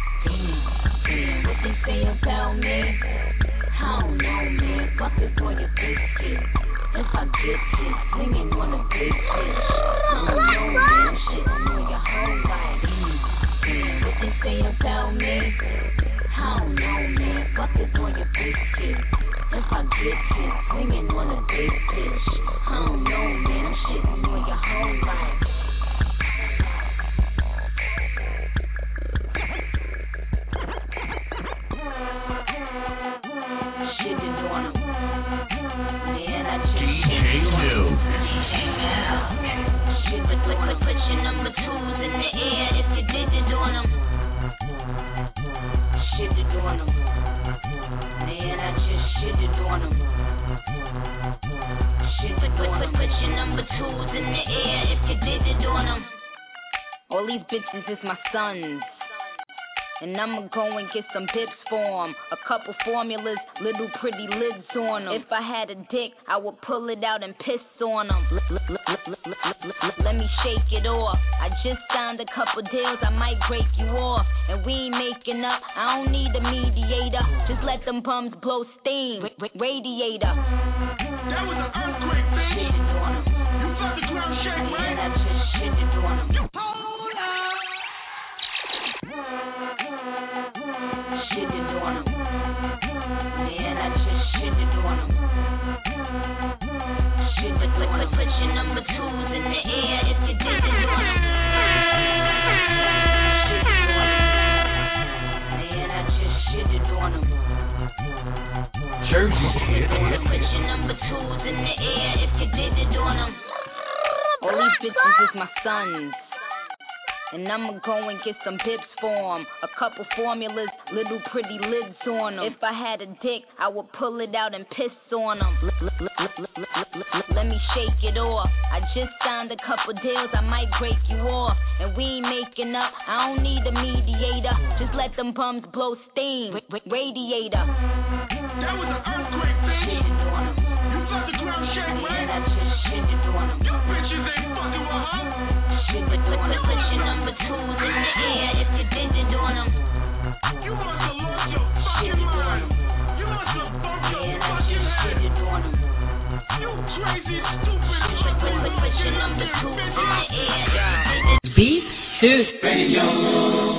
What they say about me? I don't know, man. Fuck this boy, your biscuit. If I get this, swinging on a big bitch. I don't know, man. I'm shitting on your whole life. What they say about me? I don't know, man. Fuck this boy, your biscuit. If I get this, swinging on a big bitch. I don't know, man. I'm shitting on your whole life. Shitting on him. Man, I just DJ New. Shit, put your number 2s in the air if you did it on him. Shitted on him. Man, I just shitted on him. Shit, put your number 2s in the air if you did it on him. All these bitches is my sons. And I'ma go and get some bips for 'em. A couple formulas, little pretty lids on 'em. If I had a dick, I would pull it out and piss on 'em. Let me shake it off. I just signed a couple deals, I might break you off. And we ain't making up, I don't need a mediator. Just let them bums blow steam. Radiator. That was an earthquake, bitch. You felt the ground shake, right? Man, I just shitted on 'em. Shitted on 'em. Man, I just shitted on 'em. Shit, put your number 2s in the air if you did it on 'em. Man, I just shitted on 'em. Jersey shit. Put your number 2s in the air if you did it on 'em. sons. And I'ma go and get some pips for 'em. A couple formulas, little pretty lids on 'em. If I had a dick, I would pull it out and piss on 'em. Let me shake it off. I just signed a couple deals, I might break you off. And we ain't making up, I don't need a mediator. Just let them bums blow steam. Radiator. That was an earthquake, bitch. You felt the ground shake, right? I just shitted on 'em. You bitches ain't fucking with her. Put your number twos in the air if you did it on 'em. You must have lost your fucking mind. You must have bumped your fucking head. You crazy, stupid, ugly, Put your number twos in the air. Beat Sis Radio.